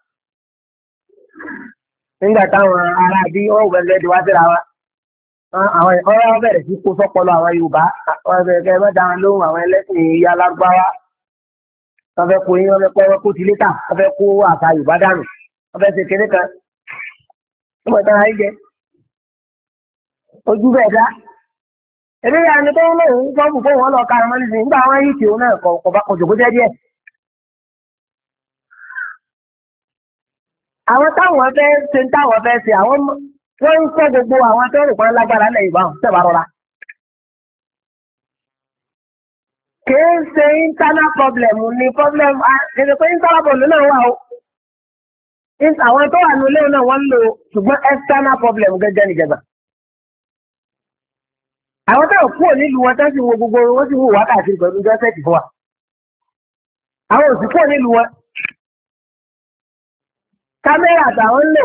Nígbà táwọn ará bí wọ́n wẹ̀ lẹ́dí wá síra wa. Àwọn ọ̀rọ̀ bẹ̀rẹ̀ sí kó sọ́pọ̀lọ́ àwọn Yorùbá. Wọ́n bẹ̀rẹ̀ kẹ́ mẹ́ta lóhùn àwọn ẹlẹ́sìn ìyá Lárúbáwá. Wọ́n fẹ́ kó yín wọ́n fẹ́ kó wọ́n kó ti létà wọ́n fẹ́ kó àṣà Yorùbá dànù wọ́n fẹ́ ṣe kéde kan wọ́n mọ̀ tán ayé jẹ ojú bẹ́ẹ̀ dá. Èmi yà ni tó ń lò ń fọ́ọ̀mù fún wọn lọ kára mọ́lẹ́sì nígbà wọn yìí tì ó náà kọ̀ bá kọjọ́ kó jẹ́ díẹ̀. Àwọn táwọn fẹ́ ṣe táwọn fẹ́ ṣe àwọn wọ́n ń sọ gbogbo àwọn tó rò pọ́n lágbára lẹ́yìn báwọn tẹ̀ bá rọra. Kìí ṣe internal problem ni problem ẹni pé internal problem náà wà ó. Àwọn tó wà nílé náà wọ́n ń lò ṣùgbọ́n external problem gẹ́gẹ́ nìjẹba. Àwọn tó kúrò nílùú wọn tó sì wo gbogbo wọn sì wò wákàtí pẹ̀lú jọ́sẹ̀tì fún wa. Àwọn òsì kúrò nílùú wọn. Kámẹ́rà làwọn ń lò.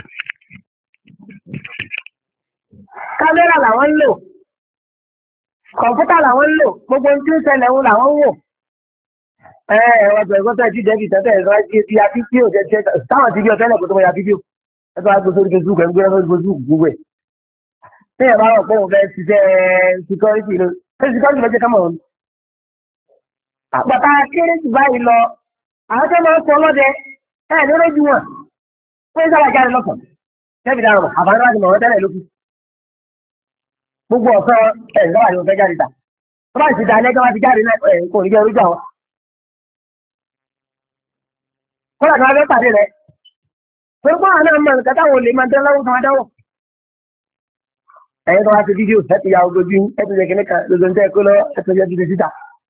Kámẹ́rà làwọn ń lò. Kọ̀ǹpútà làwọn ń lò gbogbo ohun tí ń ṣẹlẹ̀ ń làwọn ń wò. Ẹ ẹ ọ̀sẹ̀ ìgbọ́sẹ̀ tí jẹ́bi tẹ́tẹ́ ẹ̀rọ ti ya fídíò jẹ́ táwọn ti bí ọ̀tẹ́ lẹ́kọ̀ọ́ tó mọ ya fídíò. Ẹ tó wá gbé sórí Facebook ẹ̀ ń gbé sórí Facebook gbogbo ẹ̀. Ní ẹ̀ bá rọ̀ pé òun fẹ́ ṣiṣẹ́ security ló ṣe security ló jẹ́ ká mọ̀ ọ́n. Àpàtà kéré jù báyìí lọ àwọn tó máa ń sọ ọlọ́dẹ ẹ̀ lórí ju wọn. Wọ́n ń sábà jáde lọ́sàn-án. Jẹ́bi dáhùn àbáyé láti mọ̀ wọ́n tẹ́lẹ̀ lókù. Gbogbo ọ̀sán ẹ̀ lọ́wọ́ àti ọ̀fẹ́ jáde ta. Wọ́n bá ti da ẹlẹ́jọ́ wá ti jáde náà ẹ̀ kò ní jẹ́ orúkọ àwọn. Kọ́lá kan fẹ́ pàdé rẹ̀. Pẹ̀lú pọ́n àná mọ̀ nǹkan táwọn olè máa dán lọ́wọ́ kan dáwọ̀. Ẹ̀yin tó wá ti fídíò ẹ̀ ti ya ogojú ẹ̀ ti jẹ́ kíní kan lóṣù tẹ́ kó lọ ẹ̀ tó yẹ ti síta.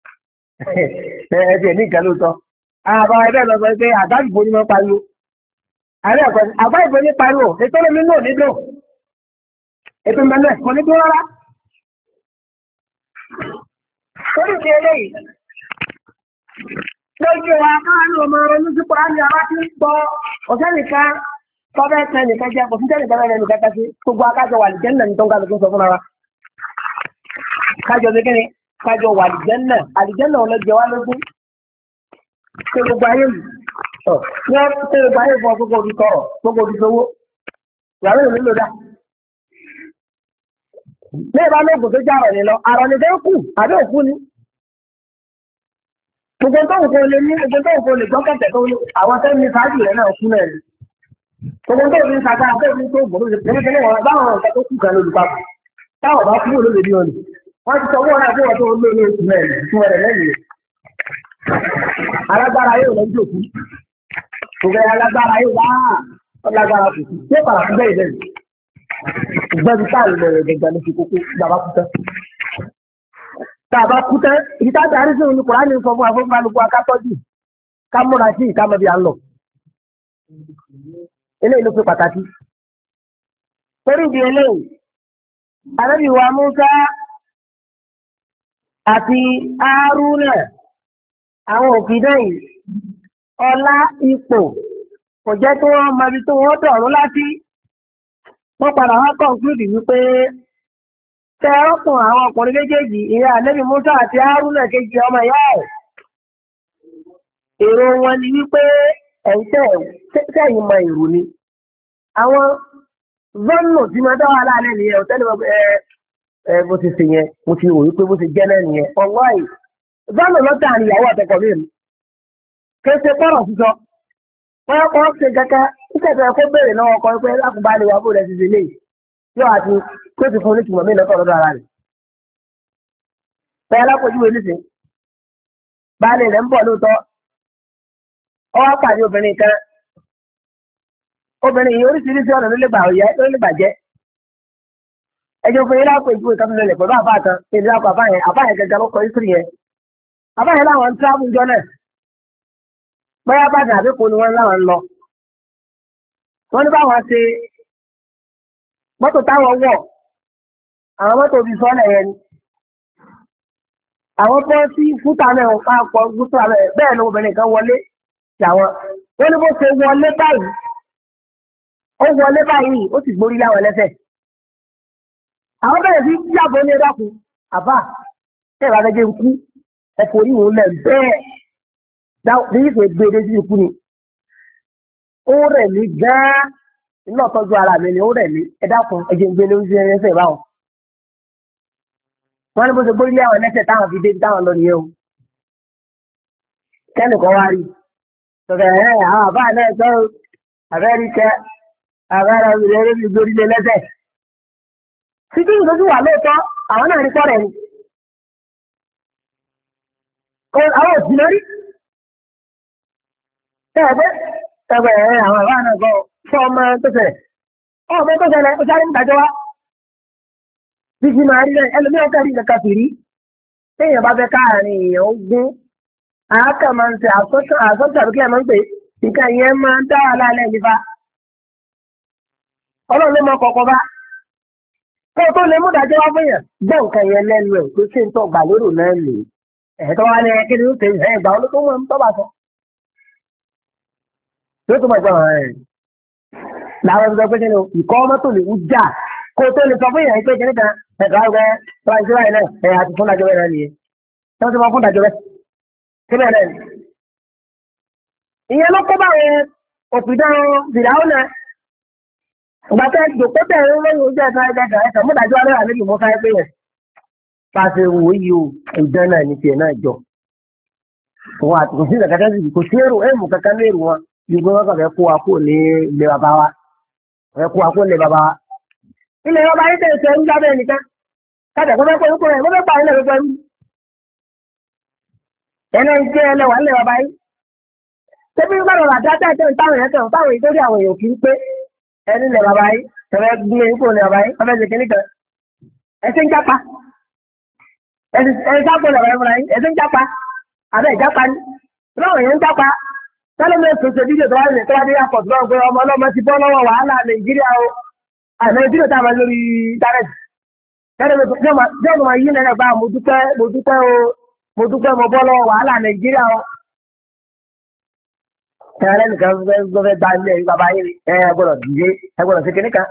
Ẹ̀ ti ẹ̀ ní ìkẹ́ lóòótọ́. Àbá ẹgbẹ́ lọ sọ pé àbá ìbò ni wọ́n pariwo. Àbá ìbò ni pariwo ètò omi náà nílò. Ètò ìmọ̀lẹ̀ kò ní bí rárá. Torí ti eléyìí, lójú wa káàánú ọmọ ronú sí pọ̀ ní àwọn tí ń gbọ́ ọ̀sẹ́ nìkan tọ́bẹ̀ tẹ nìkan jẹ́ kò sí tẹ́ nìkan rẹ̀ nìkan kásí gbogbo akájọ wà lìjẹ́ náà ní tó ń kálukú sọ fúnra wa. Kájọ bí kíni kájọ wà lìjẹ́ náà àlìjẹ́ náà lọ jẹ wá lógún. Ṣé gbogbo ayé yìí? Ọ̀ ní wọ́n ṣe gbogbo ayé fún ọ gbogbo òbí sọ̀rọ̀ gbogbo òbí sowó. Ìyàwó ìlú ló dà. Ní ìbá lóògùn tó já àrọ̀ ní lọ, àrọ̀ ní fẹ́ kù, àbí òkú ni. Gbogbo tó ń kó lè ní, gbogbo tó ń kó lè gbọ́kẹ̀tẹ̀ tó ní, àwọn tẹ́ ní sáájú rẹ̀ náà kú náà ni. Gbogbo tó ní sàgbára tó ní tó gbòòrò ṣe pẹ̀lú pẹ̀lú wọn báwọn ọ̀gá tó kù kan lólùpapọ̀. Táwọn bá kúrò lóde bí wọn ni. Wọ́n ti sọ wọ́n náà fún wọn tó lé ní oṣù mẹ́rin fún ẹ̀rẹ̀ lẹ́yìn. Alágbára yóò lọ jòkú. Gbogbo alágbára yóò wá ọlágbára kù sí. Ṣé pàrọ̀ fún bẹ́ẹ̀ bẹ́ẹ̀ ìgbẹ́bí táàlù bẹ̀rẹ̀ gẹ̀gẹ̀ ní fi kókó bàbá kú tán. Tàbá kú tán, ìdí táàtà àrí sí òní Kùránì sọ fún afọ́nfàlùkù akátọ́jú ká múra sí ìkámọ́ bí a ń lọ. Eléyìí ló fi pàtàkì. Torí ìdí eléyìí, Ànábì wa Mùsá àti Hárúnà àwọn òfin náà yìí, ọlá ipò kò jẹ́ kí wọ́n mọ ibi tó wọ́n dọ̀rùn láti. Wọ́n padà wá kọ̀ǹkúrìdì wípé tẹ ọkùn àwọn ọkùnrin méjèèjì ìyá Ànábì Mùsá àti Hárúnà kejì ọmọ ìyá ẹ̀. Èrò wọn ni wípé ẹ̀yìn tẹ̀yìn mọ èrò ni. Àwọn zọ́nù tí wọ́n dá wà láàrin nìyẹn ò tẹ́lẹ̀ ẹ ẹ bó ti ṣe yẹn mo ti rò wípé bó ti jẹ́ náà nìyẹn. Ọ̀wọ́ yìí zọ́nù lọ́tà ni ìyàwó àtọkọ̀ mi. Kéṣe pọ̀rọ̀ sísọ. wọ́n kọ́ ṣe kẹ́kẹ́ ìṣẹ̀fẹ̀ kó béèrè lọ́wọ́ ọkọ pé lákùnbá lè wà bó rẹ̀ ti délé yóò àti kó ti fún oníṣùmọ̀ mí lọ́tọ̀ lọ́dọ̀ ara rẹ̀. bẹ́ẹ̀ alákòjúwe nísìn baálé rẹ̀ ń bọ̀ lóòótọ́ ọ wá pàdé obìnrin kan obìnrin yìí oríṣiríṣi ọ̀nà ló lè gbà òye ló lè bàjẹ́ ẹjọ́ fún yín lákòjúwe kan lè pẹ̀lú àbá kan èdè àpò àbá yẹn àbá yẹn gẹ́gẹ́ ló kọ ìsírí yẹn àbá yẹn láwọn ń tíráàbù jọ náà bóyá bàtà àbíkú ni wọ́n láwọn ń lọ wọ́n ní báwọn ṣe mọ́tò táwọn wọ̀ àwọn mọ́tò bíi sọ́ọ̀lẹ̀ yẹn ni àwọn tó sí fúta náà wọ́n á pọ̀ fúta náà bẹ́ẹ̀ ni obìnrin kan wọlé tí àwọn wọ́n ní bó ṣe wọlé báyìí ó wọlé báyìí ó sì gborí láwọn lẹ́sẹ̀ àwọn bẹ̀rẹ̀ sí yàgò ní ẹ̀dàkùn àbá ṣé ìwà gẹ́gẹ́ ń kú ẹ̀fọ́ orí òun lẹ̀ bẹ́ẹ̀ bí ìfẹ́ gbé dé sí ikú ni ó rẹ̀ mí gan-an iná tọ́jú ara mi ni ó rẹ̀ mí ẹ̀dàkùn ẹ̀jẹ̀ ń gbé lórí sí ẹsẹ̀ báwọn. wọ́n ní bó ṣe gbórí àwọn ẹlẹ́sẹ̀ táwọn fi dé táwọn lọ nìyẹn o. kẹ́nìkan wá rí tọ̀kẹ̀ ẹ̀ àwọn àbá náà sọ àbẹ́rí kẹ àbẹ́rẹ́ obìnrin ẹ̀rẹ́ mi gbórí lé lẹ́sẹ̀. títí ìdójú wà lóòótọ́ àwọn náà rí kọ́rẹ̀ ni. àwọn òsì lórí. ẹ̀ẹ́dẹ́ ẹgbẹ́ ẹ̀ àwọn àbá náà gbọ́ fún ọmọ tó ṣẹlẹ̀ ọmọ tó ṣẹlẹ̀ ó sáré nígbàjọ́ wa títí máa rí rẹ̀ ẹlòmíràn kẹ́rì nǹkan fìrí téèyàn bá fẹ́ káàrin èèyàn ogún àákà máa ń ṣe àsọ́tọ̀ àbíkẹ́ máa ń pè nǹkan yẹn máa ń dá wà lálẹ́ nípa ọlọ́run ló mọ kọ̀ọ̀kan bá kó o tó lè mú ìdájọ́ wá fún yàn gbọ́ nǹkan yẹn lẹ́nu ẹ̀ tó ṣe ń tọ́ gbà lérò náà nì ẹ̀ẹ́dọ́ wa ní kí ni ó ṣe ẹ̀ gbà ọ́ tó mọ̀ ń tọ́ bá sọ. tó tó mọ̀ jọ ẹ̀ làwọn ọ̀dọ́ pé kí ni ìkọ́ mọ́tò lè wú jà kó o tó lè sọ fún yàn pé kí ni kan ẹ̀ka ọ̀gá fúláṣí báyìí náà ẹ̀ àti fún ìdájọ́ bẹ́ẹ̀ nìyẹn tó ti mọ fún ìdájọ́ bẹ́ẹ̀ kí bẹ́ẹ̀ náà ìyẹn ló kó báwọn òpìdán fìdáwọ́ náà ìgbà tẹ́ jòkó tẹ̀ ń lóyún ojú ẹ̀ka ẹ̀ka ẹ̀ka múdàjọ́ alẹ́ àlejò ìmọ̀ káyọ̀ pé yẹn pàṣẹ wò yí o ìdán náà ní tiẹ̀ náà jọ òun àti kò sí ìdàkà tẹ́sí kò sí èrò ẹ̀mù kankan ní èrò wọn ìgbé wọn kàn fẹ́ kó wa kó ní ilé bàbá wa fẹ́ kó wa kó ní bàbá wa ilé bàbá yìí tẹ̀ ṣe ń jábẹ́ nìkan kájà kó fẹ́ kó ikú rẹ̀ kó fẹ́ pa ilé rẹ̀ pẹ̀lú ẹ̀nà ìjẹ́ ẹlẹ́wà ilé bàbá yìí tẹ́bí gbọ́dọ̀ rà dáadáa tẹ̀ ń táwọn èèyàn tẹ̀ ń táwọn ìtòrí àwọn èèyàn kì í pé ẹni lè bàbá yìí ẹ̀rẹ́ gbé ipò lè bàbá yìí ọ̀fẹ́ ṣe kìíní kan ẹ̀sìn ń jápa ẹ̀sìn jápa lè bàbá yìí ẹ̀sìn ń jápa àbẹ́ ìjápa ni lọ́wọ́ yẹn ń jápa tẹ́lẹ̀mẹ́ ètòṣe fídíò tó wá ní tó wá ní airport náà pé ọmọ ọlọ́mọ ti bọ́ lọ́wọ́ wàhálà nàìjíríà o àmì fídíò tá a máa lórí íńtánẹ́ẹ̀tì tẹ́lẹ̀mẹ́ tó jẹ́ ọmọ yìí lẹ́nà bá mo dúpẹ́ mo dúpẹ́ o mo dúpẹ́ mo bọ́ lọ́wọ́ wàhálà nàìjíríà o ẹ̀rẹ́ nìkan gbọ́fẹ́ gba ilé ẹ̀rí bàbá yìí ẹ̀ gbọ́dọ̀ dìde ẹ̀ gbọ́dọ̀ ṣe kíní kan.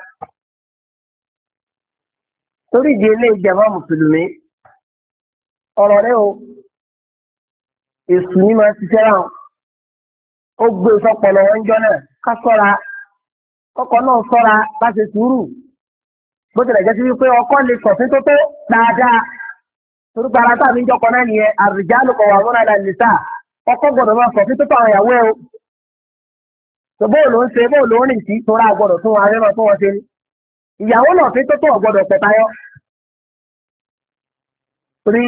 torí ìdí ilé ìjẹ̀mọ́ mùsùlùmí ọ̀rọ̀ rẹ o èsù ní máa ṣiṣẹ́ ráhùn ó gbé sọpọlọ wọn jọ náà ká sọ́ra kọ́kọ́ náà sọ́ra bá ṣe sùúrù bó tilẹ̀ jẹ́ sí wípé ọkọ lè sọ̀fin tó tó dáadáa torí gbàrà tá à ń jọkọ náà nìyẹn àrùjálù kọ̀ wà múra dà nìta ọkọ gbọ́dọ̀ máa sọ̀fin tó tó àwọn ìyàwó ẹ̀ o bóò ló ń ṣe bóò ló ń rìn sí torí àgbọ̀dọ̀ tún wọn arẹ́mọ̀ tó wọn ṣe ní ìyàwó náà fi tó tó ọ̀gbọ̀dọ̀ pẹ̀ tayọ. torí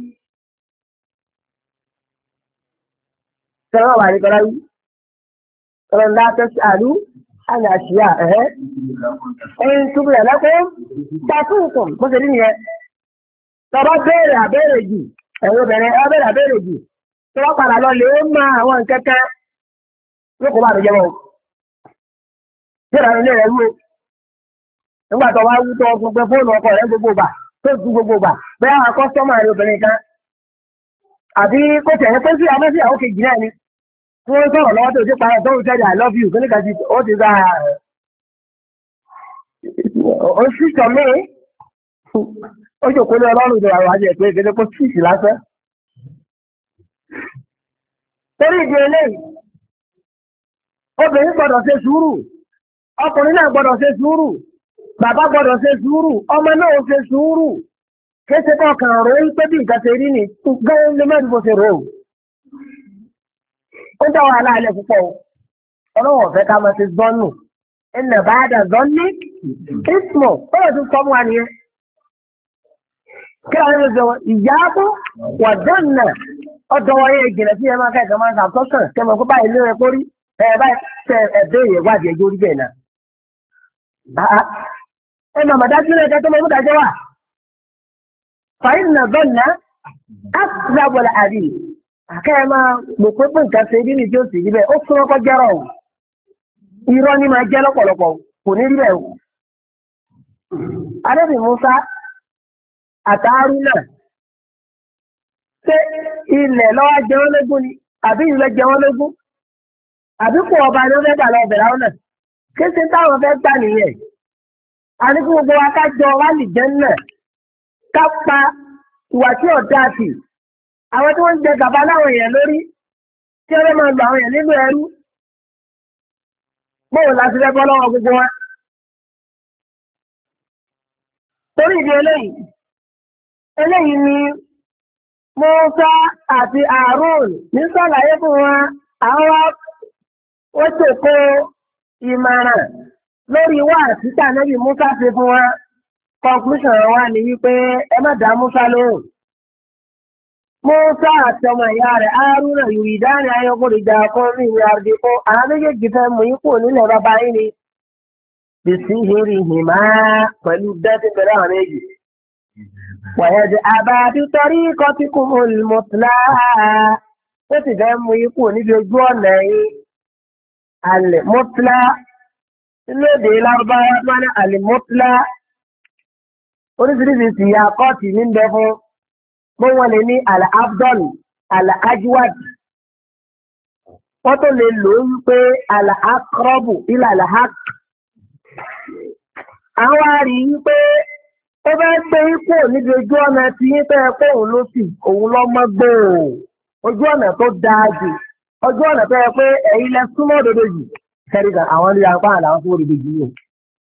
sẹ́wọ́n wà ní kọ́lá yìí kọ́lá ńlá tẹ́sí àlú àmì àṣìyà ẹ̀hẹ́ ẹ̀yìn túbúlẹ̀ lẹ́kọ́ tàtúntùn bó ṣe nìyẹn tọ́ba béèrè àbéèrè jù ẹ̀rọ bẹ̀rẹ̀ ẹ béèrè àbéèrè jù tó wọ́n padà lọ lè máa àwọn nkẹ́kẹ́ ló kó bá mi jẹ́ mọ́ yóò ilé rẹ̀ wúwo nígbà tó wá wú tó gbogbo fóònù ọkọ rẹ̀ gbogbo gbà tó ju gbogbo gbà bẹ́ẹ̀ àwọn kọ́sọ́mà rẹ̀ obìnrin kan àbí kó tẹ̀lé pé sí àwọn sí àwọn kejì náà ni tí wọ́n sọ̀rọ̀ lọ́wọ́ tó ti parẹ́ tó ń sẹ́dí I love you kí ní kàjí ó ti gba ó sì sọ mí ó jòkó ní ọlọ́run ìjọba àwọn àjẹ pé gẹ́gẹ́ kó síìsì lásán torí ìdí eléyìí obìnrin gbọ́dọ̀ ṣe sùúrù ọkùnrin náà gbọ́dọ̀ ṣe sùúrù bàbá gbọ́dọ̀ ṣe sùúrù ọmọ náà ṣe sùúrù kéṣe kọkàn rò ó pé bí nǹkan ṣe rí ni gbẹ́rẹ́ lé mẹ́rin bó ṣe rò ó ó dá wàhálà alẹ́ púpọ̀ o ọlọ́wọ́ fẹ́ ká máa ti zọ́nù ẹnà bá dà zọ́nì kírísìmọ̀ bọ́lá tó sọ fún wa nìyẹn. kí àwọn ẹgbẹ́ wọn ìyáàbọ̀ wà dánù ọ̀dọ̀ wọn yẹ jìnnà sí ẹ máa kẹ́kọ̀ọ́ máa ṣàtọ́sàn kẹ́ mọ̀ kó báyìí lé ẹ kórí ẹ báyìí tẹ ẹ béèrè wádìí ẹjọ́ orí bẹ́ẹ̀ náà. ẹ màmá dájú náà kẹ́ tó mọ̀ múdájọ́ wà. fàyín nà zọ́nà á lábọ̀lá àdì àkẹ́ ẹ máa lò pé pé nǹkan ṣe bí ní tí ó sì rí bẹ́ẹ̀ ó fún ọkọ̀ jẹ́rọ̀ o. irọ́ ni máa jẹ́ lọ́pọ̀lọpọ̀ kò ní rí bẹ́ẹ̀ o. adébí Musa àtàárú náà ṣé ilẹ̀ lọ́wọ́ jẹ wọ́n lógún ni àbí ilẹ̀ jẹ wọ́n lógún àbí kò ọba ni wọ́n fẹ́ gbà lọ bẹ̀rẹ̀ àwọn náà kí ṣe táwọn fẹ́ gbà nìyẹn. a ní kí gbogbo wa ká jọ wá lì jẹ́ náà ká pa ìwà tí ọ̀dà sí àwọn tí wọ́n ń jẹ gàba láwọn èèyàn lórí tí wọ́n máa gba àwọn èèyàn nínú ẹrú bóun láti fẹ́ bọ́ lọ́wọ́ gbogbo wa. torí ìdí eléyìí eléyìí ni Mùsá àti Àrùn ní sàlàyé fún wa àwọn ó ṣèkó ìmọ̀ràn lórí wà títà níbi Mùsá ṣe fún wa. conclusion wa ni wípé ẹ má dá Mùsá lóhùn. Mùsá àti ọmọ ìyá rẹ̀ Àrùn náà yìí dání ayọ́kùnrin ìjà kan ní ìwé àdìpọ̀ àwọn méjèèjì fẹ́ mú yín kúrò nílẹ̀ bàbá yín ni. bìsí hìrì hìmá pẹ̀lú dẹ́tí pẹ̀lú àwọn méjì. wàyẹ̀dẹ̀ àbábí torí kọ́tíkùn olùmọ̀tìlá ó sì fẹ́ mú yín kúrò níbi ojú ọ̀nà yín. alẹ́ mọ́tìlá lóde lárúbáwá máa ní alẹ́ mọ́tìlá oríṣiríṣi sì yà kọ́ọ̀tì ní bẹ fún bó wọn lè ní alẹ́ abdul alẹ́ ajiwad wọ́n tó lè lò ó wípé alẹ́ akọ́rọ́bù ilẹ̀ alẹ́ hak. àwọn àrí wípé ó bá gbé ipò níbi ojú ọ̀nà tí yín fẹ́ pé òun ló sì òun lọ́ mọ́ gbòò ojú ọ̀nà tó dáa jù ojú ọ̀nà tó yẹ pé ẹ̀yin lẹ súnmọ́ òdodo yìí kẹ́rìkà àwọn ní apá àlàáfíà fún òdodo yìí o.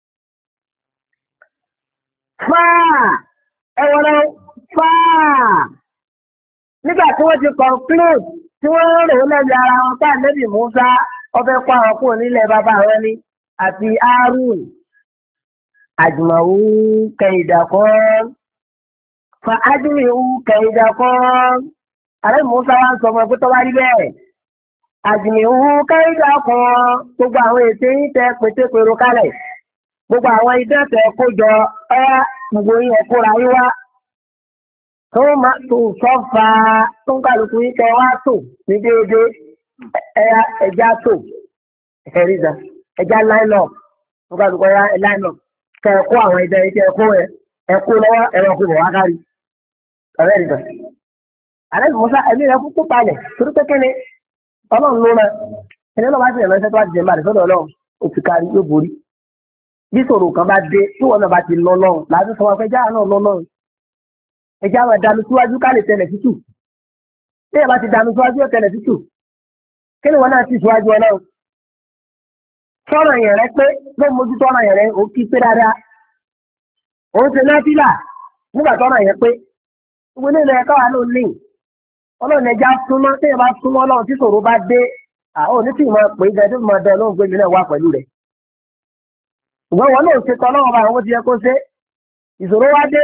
fáà ẹ wọlé fáà nígbà tí wọ́n ti conclude tí wọ́n rò ó lẹ́bi ara wọn ká lẹ́bi Musa ọbẹ̀ kó àwọn kúrò nílẹ̀ bàbá wọn ni àti Harun àjùmọ̀wò kẹ̀yìdàkọ́n fa ájúwìwò kẹ̀yìdàkọ́n ààrẹ Musa wa ń sọ ọmọ ẹgbẹ́ tó wá rí bẹ́ẹ̀ àjùmọ̀wò kẹ̀yìdàkọ́n gbogbo àwọn ètò yìí tẹ pétékèrò kálẹ̀ gbogbo àwọn idán tẹ kó jọ ẹ gbogbo yìí ẹ kóra yín wá tó máa tó sọ́fà tó ń kálukú yìí tẹ wá tò ní déédéé ẹja tò ẹ̀ríza ẹja line up tó ń kálukú ya line up kẹ ẹ kó àwọn idán yìí tẹ ẹ kó ẹ ẹ kó lọ́wọ́ ẹ̀rọ kó bọ̀ wá kárí ẹ̀ríza. àlẹ́ Musa ẹ̀mí rẹ̀ kúkú palẹ̀ torí pé kéde ọlọ́run ló rẹ̀ ẹni náà bá ti rẹ̀ lọ́sẹ̀ tó bá ti jẹ̀ máa rẹ̀ sọ́dọ̀ ọlọ́run ó ti kárí yóò borí. bí sòrò kan bá dé tí wọn náà bá ti lọ lọ́run láti sọ wọn pé ẹja náà lọ lọ́run ẹja wọn dànù síwájú ká lè tẹ̀lẹ̀ tútù tí ẹ bá ti dànù síwájú ó tẹ̀lẹ̀ tútù kí ni wọn náà ti síwájú ọlọ́run sọ̀rọ̀ yẹn rẹ pé ló mójú tọ́rọ̀ yẹn rẹ ó kí pé dáadáa òun ṣe náà fílà nígbà tọ́rọ̀ yẹn pé gbogbo nílẹ̀ ẹ̀ka wà ló ní ọlọ́run ẹja súnmọ́ tí ẹ bá súnmọ́ ọlọ́run tí sòrò bá dé àwọn onítìí máa pè é gẹ́gẹ́ tó máa dán lóhùn gbégbé náà wá pẹ̀lú rẹ̀ ṣùgbọ́n wọn náà ṣe tọ́ lọ́wọ́ bá àwọn bó ti yẹ kó ṣe ìṣòro wá dé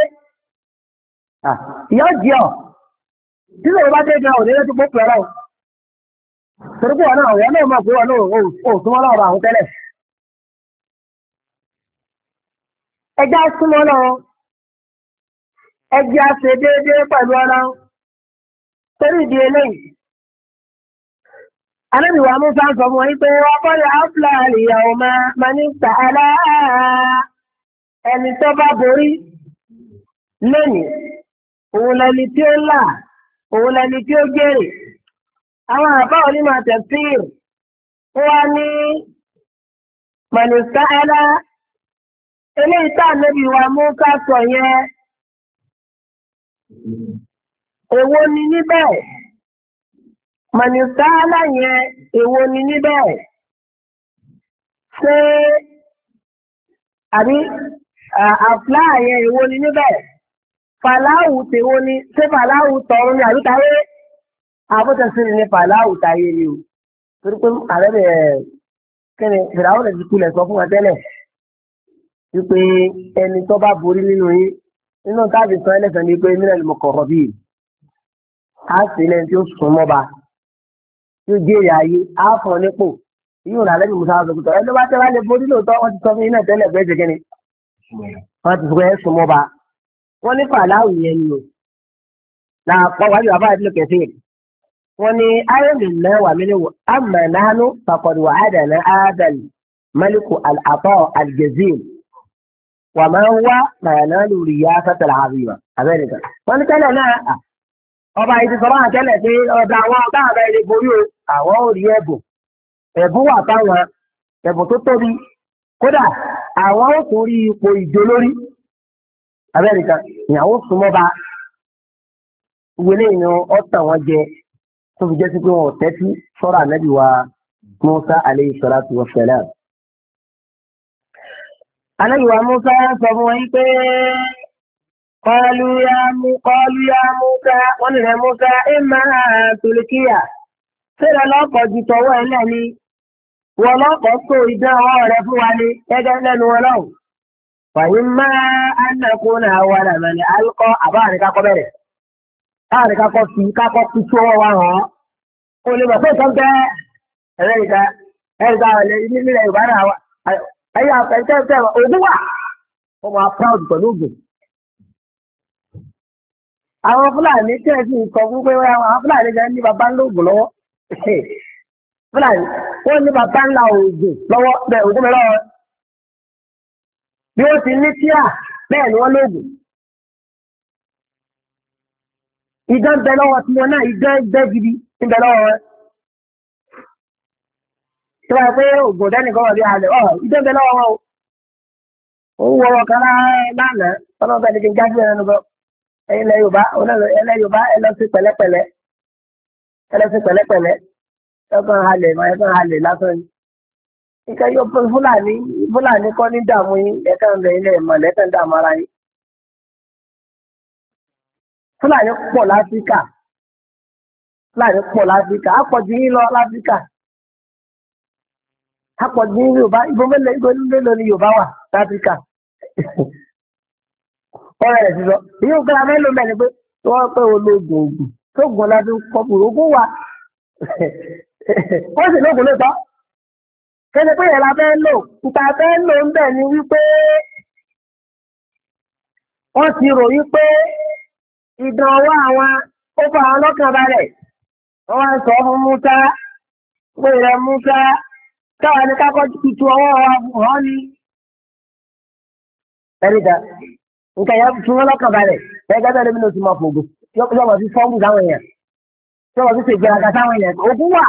ìyá jì ọ́ tí ìṣòro bá dé gan òní lẹ́tí pópù ẹ̀rọ torí pé wọn náà ọ̀yọ́ náà mọ̀ pé wọn náà ò súnmọ́ lọ́wọ́ bá àwọn tẹ́lẹ̀ ẹjá súnmọ́ náà ẹjá ṣe déédéé pẹ̀lú ọ̀nà torí ìdí eléyìí Ànábì wa Musa sọ fún wọn pé wọ́n kọ́lé áfíà ìyàwó máa ní sàálà ẹni tó bá borí lónìí òun lẹni tí ó là òun lẹni tí ó jèrè. Àwọn àbá onímọ̀ tafsir wá ní mọ̀nì sàálà eléyìí tá Ànábì wa Musa sọ yẹn èwo ni níbẹ̀? Mọ̀nìsáálà yẹn èwo ni níbẹ̀? Ṣé àbí àfúlà yẹn èwo ni níbẹ̀? Fàláwù tèwo ni? Ṣé fàláwù tọ̀run ni àbí táyé? Àbútẹ̀sí ni fàláwù táyé ni o. Torí pé ààrẹ bẹ̀ kí ni fìràwọ̀ lè ti kulẹ̀ sọ fún wa tẹ́lẹ̀ wípé ẹni tó bá borí nínú yín nínú táàbì sọ ẹlẹ́sàn ní pé mílíọ̀nù mọ̀kọ̀rọ̀ bíi á sì lẹ́yìn tí ó sùn mọ́ba tí ó jèrè ayé á fọ̀ nípò yóò rà lẹ́nu musa àzọkùtọ̀ ẹni bá tẹ́ wá lè borí lóòótọ́ wọ́n ti sọ fún yín náà tẹ́lẹ̀ bẹ́ẹ̀ jẹ́ kínní wọ́n ti sọ ẹ́ sùn mọ́ba wọ́n ní fàlàwù yẹn ni o là pọ̀ wájú àbá ìdílé kẹfì wọ́n ní ayélujára náà wà mí ní wò àmà nánú fàkọ̀dù wà ádàná ádàlì maliku àtọ̀ àlìjẹzìm wà máa ń wá màyànà lórí yá sátẹ̀lá àbíyà abẹ́rẹ́ta wọ́n ní tẹ́lẹ̀ náà ọba ìdí sọ máa tẹ́lẹ̀ pé ọ̀dà àwọn ọ̀gá àbá ilé borí o àwọn ò rí ẹ̀bùn ẹ̀bùn wà táwọn ẹ̀bùn tó tóbi kódà àwọn ò tún rí ipò ìjó lórí abẹ́rẹ́ta ìyàwó súnmọ́ba ìwélé ìyan ọ̀tàn wọn jẹ tó fi jẹ́ sí pé wọn ò tẹ́tí sọ́rọ̀ ànábì wa Musa alayhi salatu wa salam. ànábì wa Musa sọ fún wọn pé qalu ya mu qalu ya Musa wọn ní rẹ Musa imma tulkiya sílẹ̀ lọ́kọ̀ ju tọwọ́ ẹ lẹ́ni wọ́n lọ́kọ̀ tó ìdán ọwọ́ rẹ fún wa ní gẹ́gẹ́ lẹ́nu wọn lọ́wọ́ wa imma an nakuna awwala man alqa àbá àríkákọ́ bẹ̀rẹ̀ láàrin kakọ fi kakọ fi tó ọwọ́ wa hàn án o lè mọ̀ pé ìtàn bẹ́ ẹ̀rẹ́dìkà ẹ̀rẹ́dìkà nílẹ̀ Yorùbá náà ẹ̀yà àfẹ́ńtẹ́ ògùn wà wọ́n máa proud pẹ̀lú ògùn. àwọn Fúlàní tẹ̀ sí sọ fún pé àwọn Fúlàní jẹ́ ní bàbá ńlá ògùn lọ́wọ́ Fúlàní wọ́n ní bàbá ńlá ògùn lọ́wọ́ bẹ́ẹ̀ ògùn mi lọ́wọ́ bí wọ́n ti ní tíà bẹ́ẹ̀ ni wọ́n lóògùn. Idán bẹ lọ́wọ́ tí wọn náà idán gbẹ́ gidi ń bẹ lọ́wọ́ wọn. Tí wọ́n pé ògùn dẹ́nìkan wọ̀ bí alẹ́ ọ̀ idán bẹ lọ́wọ́ wọn o. Ó wọ ọkàn lánàá ọlọ́run bẹ́ẹ̀ ni kí n jáde ẹnu bọ́. Ilẹ̀ Yorùbá ilẹ̀ Yorùbá ẹ lọ sí pẹ̀lẹ́pẹ̀lẹ́ ẹ lọ sí pẹ̀lẹ́pẹ̀lẹ́ ẹ̀kan halẹ̀ máa ẹ̀kan halẹ̀ lásán ni. Ìkẹ́ yóò fún Fúlàní Fúlàní kọ́ ní dààmú yín ẹ̀kan rẹ̀ ilẹ̀ mọ̀ lẹ́kàn dààmú ara yín. Fúlàní pọ̀ láfíríkà Fúlàní pọ̀ láfíríkà àpọ̀jù yín lọ láfíríkà àpọ̀jù yín Yorùbá ibo mélòó ibo mélòó ni Yorùbá wà láfíríkà ọ̀rẹ́ rẹ̀ ti sọ èyí ò gbára mélòó mẹ́rin pé wọ́n pé ológun ògùn tó gùn láti kọ́pù ogún wa wọ́n sì lóògùn lóòótọ́ kéde pé yẹn la fẹ́ lò ìta fẹ́ lò ń bẹ̀ ni wípé wọ́n ti ròyìn pé ìdán ọwọ́ àwọn ó fa àwọn lọ́kàn balẹ̀ wọ́n wá ń sọ fún Musa pé rẹ̀ Musa káwa ní kákọ́ tutù ọwọ́ wa hàn ní. ẹ̀ríkà nǹkan yẹn fún wọn lọ́kàn balẹ̀ ẹgbẹ́ bẹ́ẹ̀ lómi ló ti máa fògùn yọ̀ọ́ wọ́n fi fọ́ọ̀mù sáwọn èèyàn yọ̀ọ́ wọ́n fi ṣègbéraga sáwọn èèyàn òkú wà.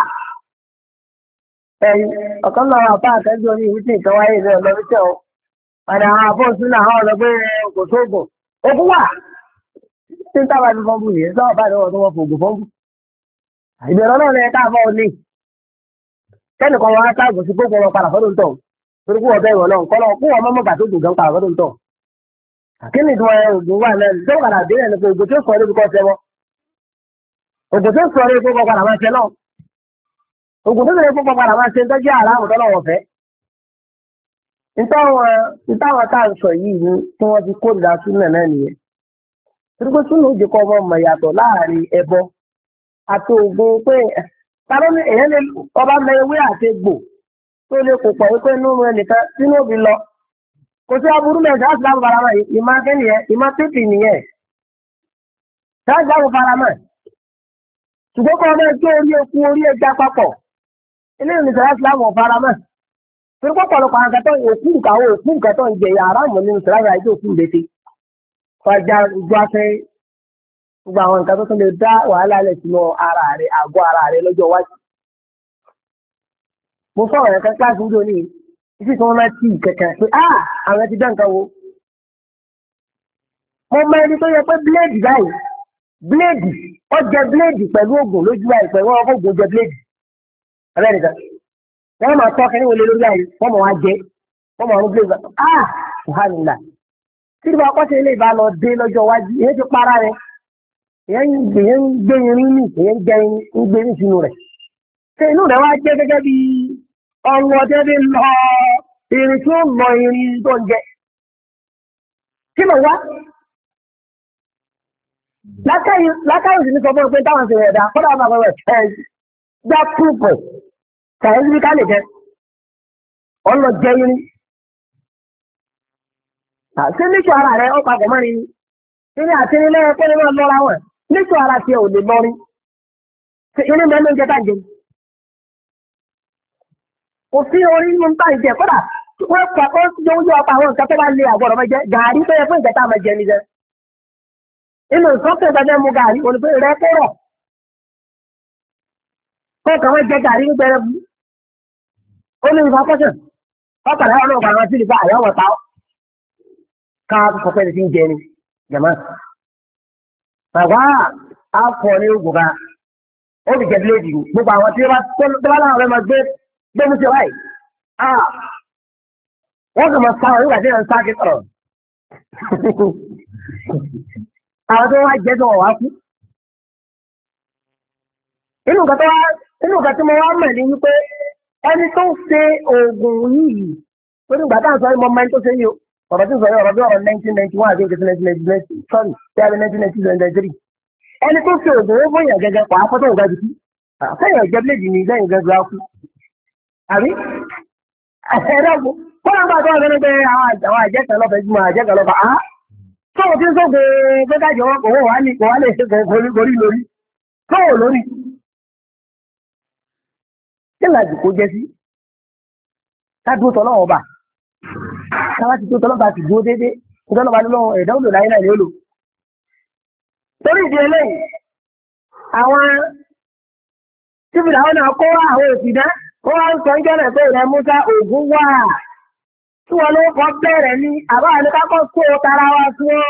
ẹ̀yin ọ̀kan náà àpá àtẹ́jú orí ìwé tí nǹkan wáyé ìlú ẹ̀ lọ́wọ́ tẹ̀ ọ́ padà àwọn àbọ̀nsún náà àwọn ọ̀dọ́ pé kò sóògùn òkú wà. tí ń tábà ní fọ́nbù yìí sọ́wọ́ bá ìdánwò tó wọ́n fògùn fọ́nbù. ìbẹ̀rẹ̀ náà lè ká fọ́ ní. kẹ́nìkan wọn á sáàgùn sí gbogbo wọn padà fọ́dún tọ̀ torí kú ọ̀bẹ ìwọ̀n náà kọ́ lọ kú wọn mọ́mọ́ bàtó gùn gan padà fọ́dún tọ̀. kíni tí wọn ògùn wà náà tó padà dé ẹni pé ògùn tó sọ ọ́ kọ́ sẹ́wọ́. ògùn tó sọ ọ́ kó padà máa ṣe náà. ògùn tó sọ ọ́ padà máa ṣe ń tọ́jú àlámù tọ́lọ̀ wọ̀ fẹ́. ìtàwọn tá à ń sọ yìí ni tí wọ́n ti kó ìdá súnà náà nìyẹn. Torípé súnà òjò kọ́ ọmọ ọmọ ìyàtọ̀ láàrin ẹbọ àti ògùn pé tàbí ní èyàn lè ọba mọ ewé àti egbò tó lè kó pọ̀ wípé inú ẹnìkan sínú òbí lọ. Kò sí aburú mẹ́rin láti dáàbò faramọ́ ìmọ̀ akẹ́nìyẹn ìmọ̀ tètè nìyẹn. Láti dáàbò faramọ́. Ṣùgbọ́n kọ́ ọmọ ẹjọ́ orí eku orí ẹja papọ̀. Eléyìí ní sọ̀rọ̀ ìsìlámù faramọ́. Torípé ọ̀pọ̀lọpọ̀ àwọn kẹtọ́ òkú nǹkan àwọn òkú nǹkan tó ń jẹ yàrá mọ̀ nínú sọ̀rọ̀ àìjọ òkú ìbẹ́tẹ̀. Ọjà ìjọ afẹ́ gbogbo àwọn nǹkan tó tún lè dá wàhálà lẹ̀ sínú ara rẹ̀ àgọ́ ara rẹ̀ lọ́jọ́ iwájú. Mo fọ̀rọ̀ yẹn kan kíláàsì ń dòní ìsì tí wọ́n máa tì kẹ̀kẹ́ pé á àwọn ti dá nǹkan wo. Mo mọ ẹni tó yẹ pé bíléèdì báyìí bíléèdì ó jẹ bíléèdì pẹ̀lú oògùn lójú àì pẹ̀lú ọkọ̀ oògùn jẹ bíléèdì. Abẹ́ nìkan wọ́n máa tọ́ kẹ́ni wọlé lórí àyè wọ́n mọ̀ wá jẹ wọ́n mọ̀ wọ́n bíléèdì bá á wàhálà. Tí ìdíbò akọ́ṣe ilé ìbá lọ dé lọ́jọ́ iwájú ìyẹn ti para rẹ̀ ìyẹn ń gbé irin ní ìyẹn ń jẹ ń gbé ní sínú rẹ̀. Ṣé inú rẹ̀ wá jẹ́ gẹ́gẹ́ bí ọ̀wọ́ tẹ́bí lọ irin tí ó lọ irin tó ń jẹ. Kí ló wá? Lákàyè sí ní sọ fún pé táwọn ṣe ẹ̀dá kọ́dà máa bẹ̀rẹ̀ ẹ̀ gbá púpọ̀ kàyé sí ká lè jẹ. Ọlọ jẹ irin. Ṣé níṣọ ara rẹ̀ ó papọ̀ mọ́ni ni? Irin àti irin lẹ́yìn pé ní wọ́n lọ́ra wọn. Níṣọ ara tiẹ̀ ò lè lọrin. Irin bẹ́ẹ̀ ló ń jẹ tá jẹ. Kò sí orí nínú tá ìjẹ kódà wọ́n pa ó ti ojú ọ̀pá àwọn nǹkan tó bá lé àgbọ̀dọ̀ máa jẹ gàárì tó yẹ fún ìjẹta máa jẹ ní jẹ. Inú ìsọ́kè ìgbàjẹ́ mu gàárì olùgbé rẹ̀ kóró. Kó kàn wọ́n jẹ gàárì ní gbẹrẹ bú. Ó ní ìfà kọ́sẹ̀. Ọkàn láwọn náà kàn wọ́n sí nípa àyàwọ̀ ta ọ́. Ká sọ pé ti ń jẹ ni jàmá. Bàbá á fọ ní ogun ká. Ó fi jẹ bíléèdì gbogbo àwọn tí wọ́n bá láwọn ọ̀rẹ́ máa gbé gbé mú sí wáyé. Wọ́n kàn máa sáwọn nígbà tí wọ́n ń sá kíkọ̀rọ̀. Àwọn tó wá jẹ́ tó wọ̀ wá kú. Inú nǹkan tó wá inú nǹkan tí mo wá mọ̀ ní wípé ẹni tó ń ṣe oògùn yìí lórí ìgbà táwọn sọ ìmọ̀ máa ń tó ṣe yìí o. Ọ̀rọ̀ tí ń sọ yìí ọ̀rọ̀ bí ọ̀rọ̀ nineteen ninety one àti nineteen ninety sorry tí a lè nineteen ninety three. Ẹni tó ṣe oògùn ó fún yàn gẹ́gẹ́ pa afọ́tò ìgbà jù kú. Sẹ́yìn ọ̀jẹ́ bíléèdì ni lẹ́yìn gẹ́gẹ́ á kú. Àbí? Ẹ̀rọ̀gbọ́, kọ́nà bá tó ọ̀gẹ́rẹ́ pé àwọn àjẹ́kẹ̀ lọ́fẹ̀ẹ́ jùmọ̀ àjẹ́kẹ̀ lọ́fà á. Sọ́wọ́ tí ń sọ́gbẹ̀ gbẹ́gájọ́ wọn kò wà ní kò wà lè ṣe gorí lórí. Sọ́wọ́ lórí. Kí làjù kó jẹ́ sí? Káàdùn tọ́lọ́ ọba. Káwá ti tó tọ́lọ́ bá ti dúró déédéé. Ìjọba bá nílò ẹ̀dá òlò láyé náà ní òlò. Torí ìdí eléyìí, àwọn tíbìlà wọn náà kó àwọn òsì dá. Wọ́n wá ń sọ ìjọ́nà pé ìrẹ́ Musa ògún wà tí wọ́n ló kọ́ bẹ̀rẹ̀ ní àbá àníkákọ́ tó tara wa sí wọn.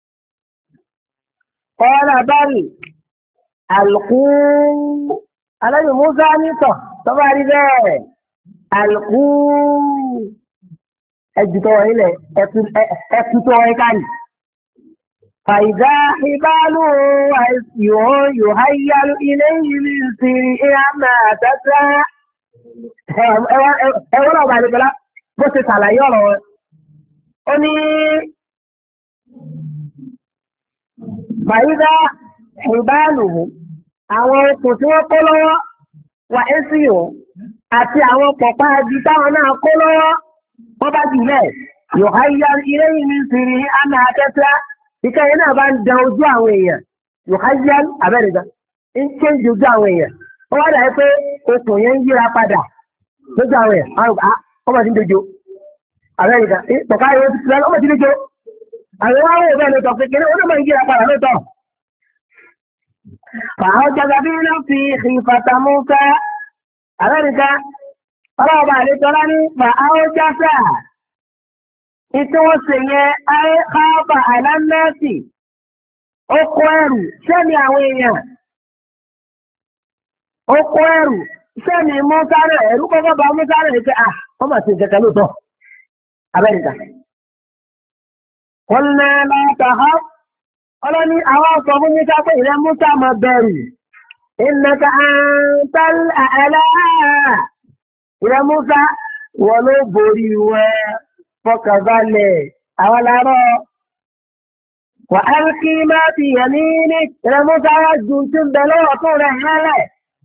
Kọ́lá bárì, àlùkù, aláyò Musa nítọ̀ tó bá rí bẹ́ẹ̀, àlùkù, ẹjù tó wọ́n ilẹ̀ ẹkù tó wọ́n kárì. Fàìdá ìbálò yóò háyálù ilé ìlú sí ìhàmà àtàtà. Ẹwọ́n náà bá lè gbọ́lá bó ṣe ṣàlàyé ọ̀rọ̀ wọn. Ó ní Fàìdá ìbálò àwọn okùn tí wọ́n kó lọ́wọ́ wà ẹ́ sí ò àti àwọn pọ̀pá ẹbí táwọn náà kó lọ́wọ́ wọ́n bá jùlẹ̀ yóò háyá ilé ìlú ìsìnrí àmà akẹ́kẹ́ ìkẹyẹ náà bá ń dẹ ojú àwọn èèyàn yóò háyá abẹ́rẹ́dá ń ṣe ń dojú àwọn èèyàn wọ́n wá dàí pé okùn yẹn ń yíra padà lójú àwọn èèyàn ọmọ tí ń dojo abẹ́rẹ́dá pọ̀pá yẹn ti tilẹ̀ ọmọ tí ń dojo àwọn wá wò bẹ́ẹ̀ lóòótọ́ kékeré ó náà máa ń yíra padà lóòótọ́. fàáwọn jàgbá bí wọ́n fi ìfàtà mú fẹ́ abẹ́rẹ́dá ọlọ́ọ̀bà àlejòlá ní fàáwọn jáfẹ́ ìtí wọ́n ṣe yẹn ayé káàbà àlámẹ́sì ó kó ẹrù sẹ́ni àwọn èèyàn ó kó ẹrù sẹ́ni mọ́sáré ẹ̀rú kọ́kọ́ bá mọ́sáré ní pé à wọ́n mà ti kẹ̀kẹ́ lóòótọ́ abẹ́rẹ́dá. wọ́n ná láta ha ọlọ́ni àwọn ọkọ̀ fún mi ká pé ìrẹ́ Musa máa bẹ̀rù ìnàkà àǹtàl àlá ìrẹ́ Musa wọ́n ló borí wẹ́ fọkànbalẹ̀ àwọn làárọ̀ wà á kí má ti yẹ̀ ní ní ìrẹ́ Musa wá ju tí ń bẹ lọ́wọ́ tó rẹ̀ hálẹ̀.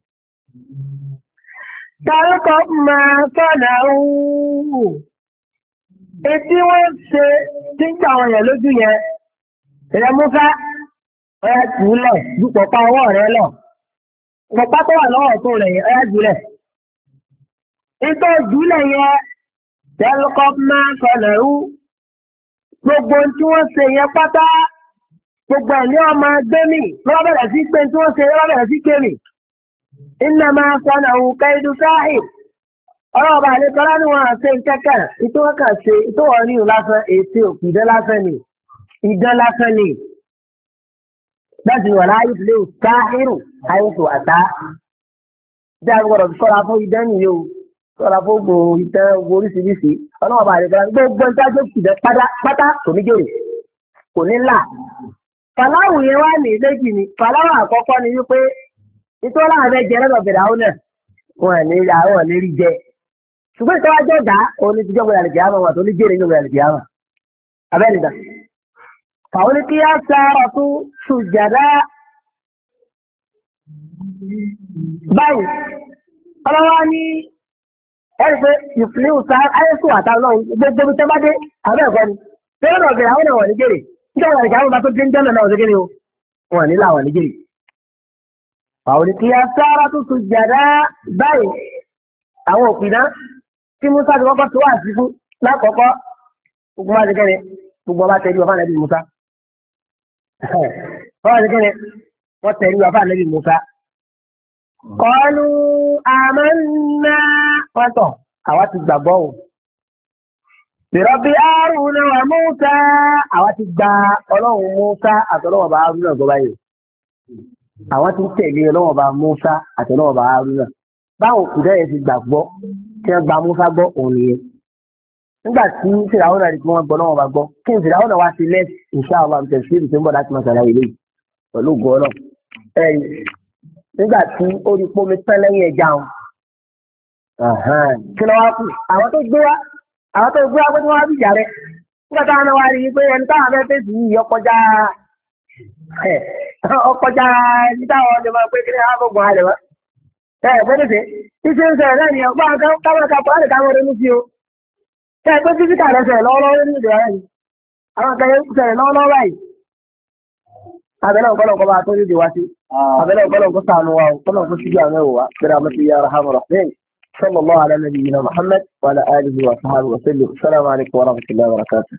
Tàríkọ̀ máa sọ̀nà ooo. Etí wọ́n ṣe tí ń gbà wọn yẹn lójú yẹn. Ìrẹ́ Musa ọ̀yá jùlẹ̀ ju pọ̀pá ọwọ́ rẹ̀ lọ. Pọ̀pá tó wà lọ́wọ́ tó rẹ̀ yẹn ọ̀yá jùlẹ̀. Ìtọ́ jùlẹ̀ yẹn tàríkọ̀ máa sọ̀nà ooo. Gbogbo tí wọ́n ṣe yẹn pátá. Gbogbo ẹ̀ ní ọmọ gbẹ́mì lọ́wọ́ bẹ̀rẹ̀ sí pé tí wọ́n ṣe lọ́wọ́ bẹ̀rẹ̀ sí kémì. Iná máa sọ́nà òun kẹ́ìdú sáàhì. Ọlọ́ọ̀bà àlekọ́lá ní wọn àṣẹ ìkẹ́kẹ́ ìtọ́wọ́kà ṣe ìtọ́wọ́ ní ìlú lásán ètò òkú ìdán lásán ni. Ìdán lásán ni. Bẹ́ẹ̀ni wà láyé ìdílé sáàhìrù àyètò àtá. Bí a gbọ́dọ̀ sọ́ra fún ìdán nìyí o. Sọ́ra fún gbò ìtẹ́ oríṣiríṣi. Ọlọ́ọ̀bà àlekọ́lá gbogbo ìtajú ìdán pátá kò ní jèrè. Kò ní là. Fàláwù yẹn wá ní méjì ni. Fàláwù àkọ́kọ́ ni wípé ìtọ́lá àbẹ jẹ lọ́dọ̀ bẹ̀rẹ̀ àwọn náà wọn ní àwọn lérí jẹ ṣùgbọ́n ìtọ́wá jẹ́ ọ̀dà òun ni tíjọ́ gbọ́dọ̀ àlejò àmọ́ àti oníjèrè ní gbọ́dọ̀ àlejò àmọ́ abẹ́rẹ́ ìdá. àwọn ní kí á sára tún sùjàdá báyìí ọlọ́wọ́ ní ẹ̀rí pé ìpínlẹ̀ òsà ayéṣù àtàwọn náà gbogbo bí tẹ́bá dé àbẹ́ ẹ̀kọ́ ni tẹ́lẹ̀ náà gẹ̀rẹ́ àwọn ẹ̀wọ̀n níjèrè nígbà wọn àlejò àwọn bá tó dé ń jẹ́ náà ọ̀sẹ̀ kéré o wọn nílò àwọn níjèrè. àwọn ní kí á sára tún sùjàdá báyìí àwọn òpìdá tí Musa ti kọ́kọ́ tó wà sí fún lákọ̀ọ́kọ́ gbogbo wa ti kẹ́rẹ́ gbogbo ọba tẹ̀lé ọba nàbí Musa ọba ti kẹ́rẹ́ wọ́n tẹ̀lé ọba nàbí Musa. kọ́lù àmánà wọ́n tọ̀ àwa ti gbàgbọ́ o. Rabbi Haruna wa Musa àwa ti gba ọlọ́run Musa àtọ́lọ́wọ́ bá Haruna gbọ́ báyìí. àwọn ti tẹ̀lé ọlọ́wọ́ bá Musa àtọ́lọ́wọ́ bá Haruna. báwo kùdẹ́ yẹn ti gbàgbọ́ tí wọ́n gba Musa gbọ́ òun nìyẹn. nígbà tí fìràwọ́n náà rí kí wọ́n gbọ́ náà wọ́n bá gbọ́ kí n fìràwọ́n náà wá sí lẹ́sì insha Allah àti tẹ̀síìrì tó ń bọ̀ láti máa ṣàlàyé lẹ́yìn pẹ̀lú ògùn ọlọ́ ẹ̀yìn nígbà tí ó rí pómi tán lẹ́yìn ẹja wọn. kí ló wá kù àwọn tó gbé wá àwọn tó gbé wá pé kí wọ́n wá bìjà rẹ̀ nígbà táwọn náà wá rí i pé ẹni táwọn abẹ́ fèsì yìí ọkọjá ọkọjá ní táwọn ọdẹ máa pé kí ni àwọn àgbọ̀gbọ̀n alẹ̀ wá. ẹ gbọ́dọ̀ ṣe ṣíṣe ń sọ̀rọ̀ náà ni ọgbà káwọn kápọ̀ láti káwọn ọdẹ mú sí o. ṣe pé fífíkà rẹ̀ sọ̀rọ̀ lọ́wọ́lọ́wọ́ nínú ìdè ọ̀rẹ́ yìí àwọn kan yẹn sọ̀rọ̀ lọ́wọ́lọ́wọ́ báyìí. abẹ́lẹ́ ọ̀pọ̀lọpọ̀ bá tó nídìí wá sí abẹ́lẹ́ ọ̀pọ̀lọpọ̀ sànù wa ọ̀pọ̀lọpọ̀ síjú àwọn ẹ̀wọ̀ wa bẹ́rẹ̀ àmọ́ sí yàrá hàmù rahman sallallahu ala nabiyyina Muhammad wa ala alihi wa sahbihi wa sallam assalamu alaikum wa rahmatullahi wa barakatuh.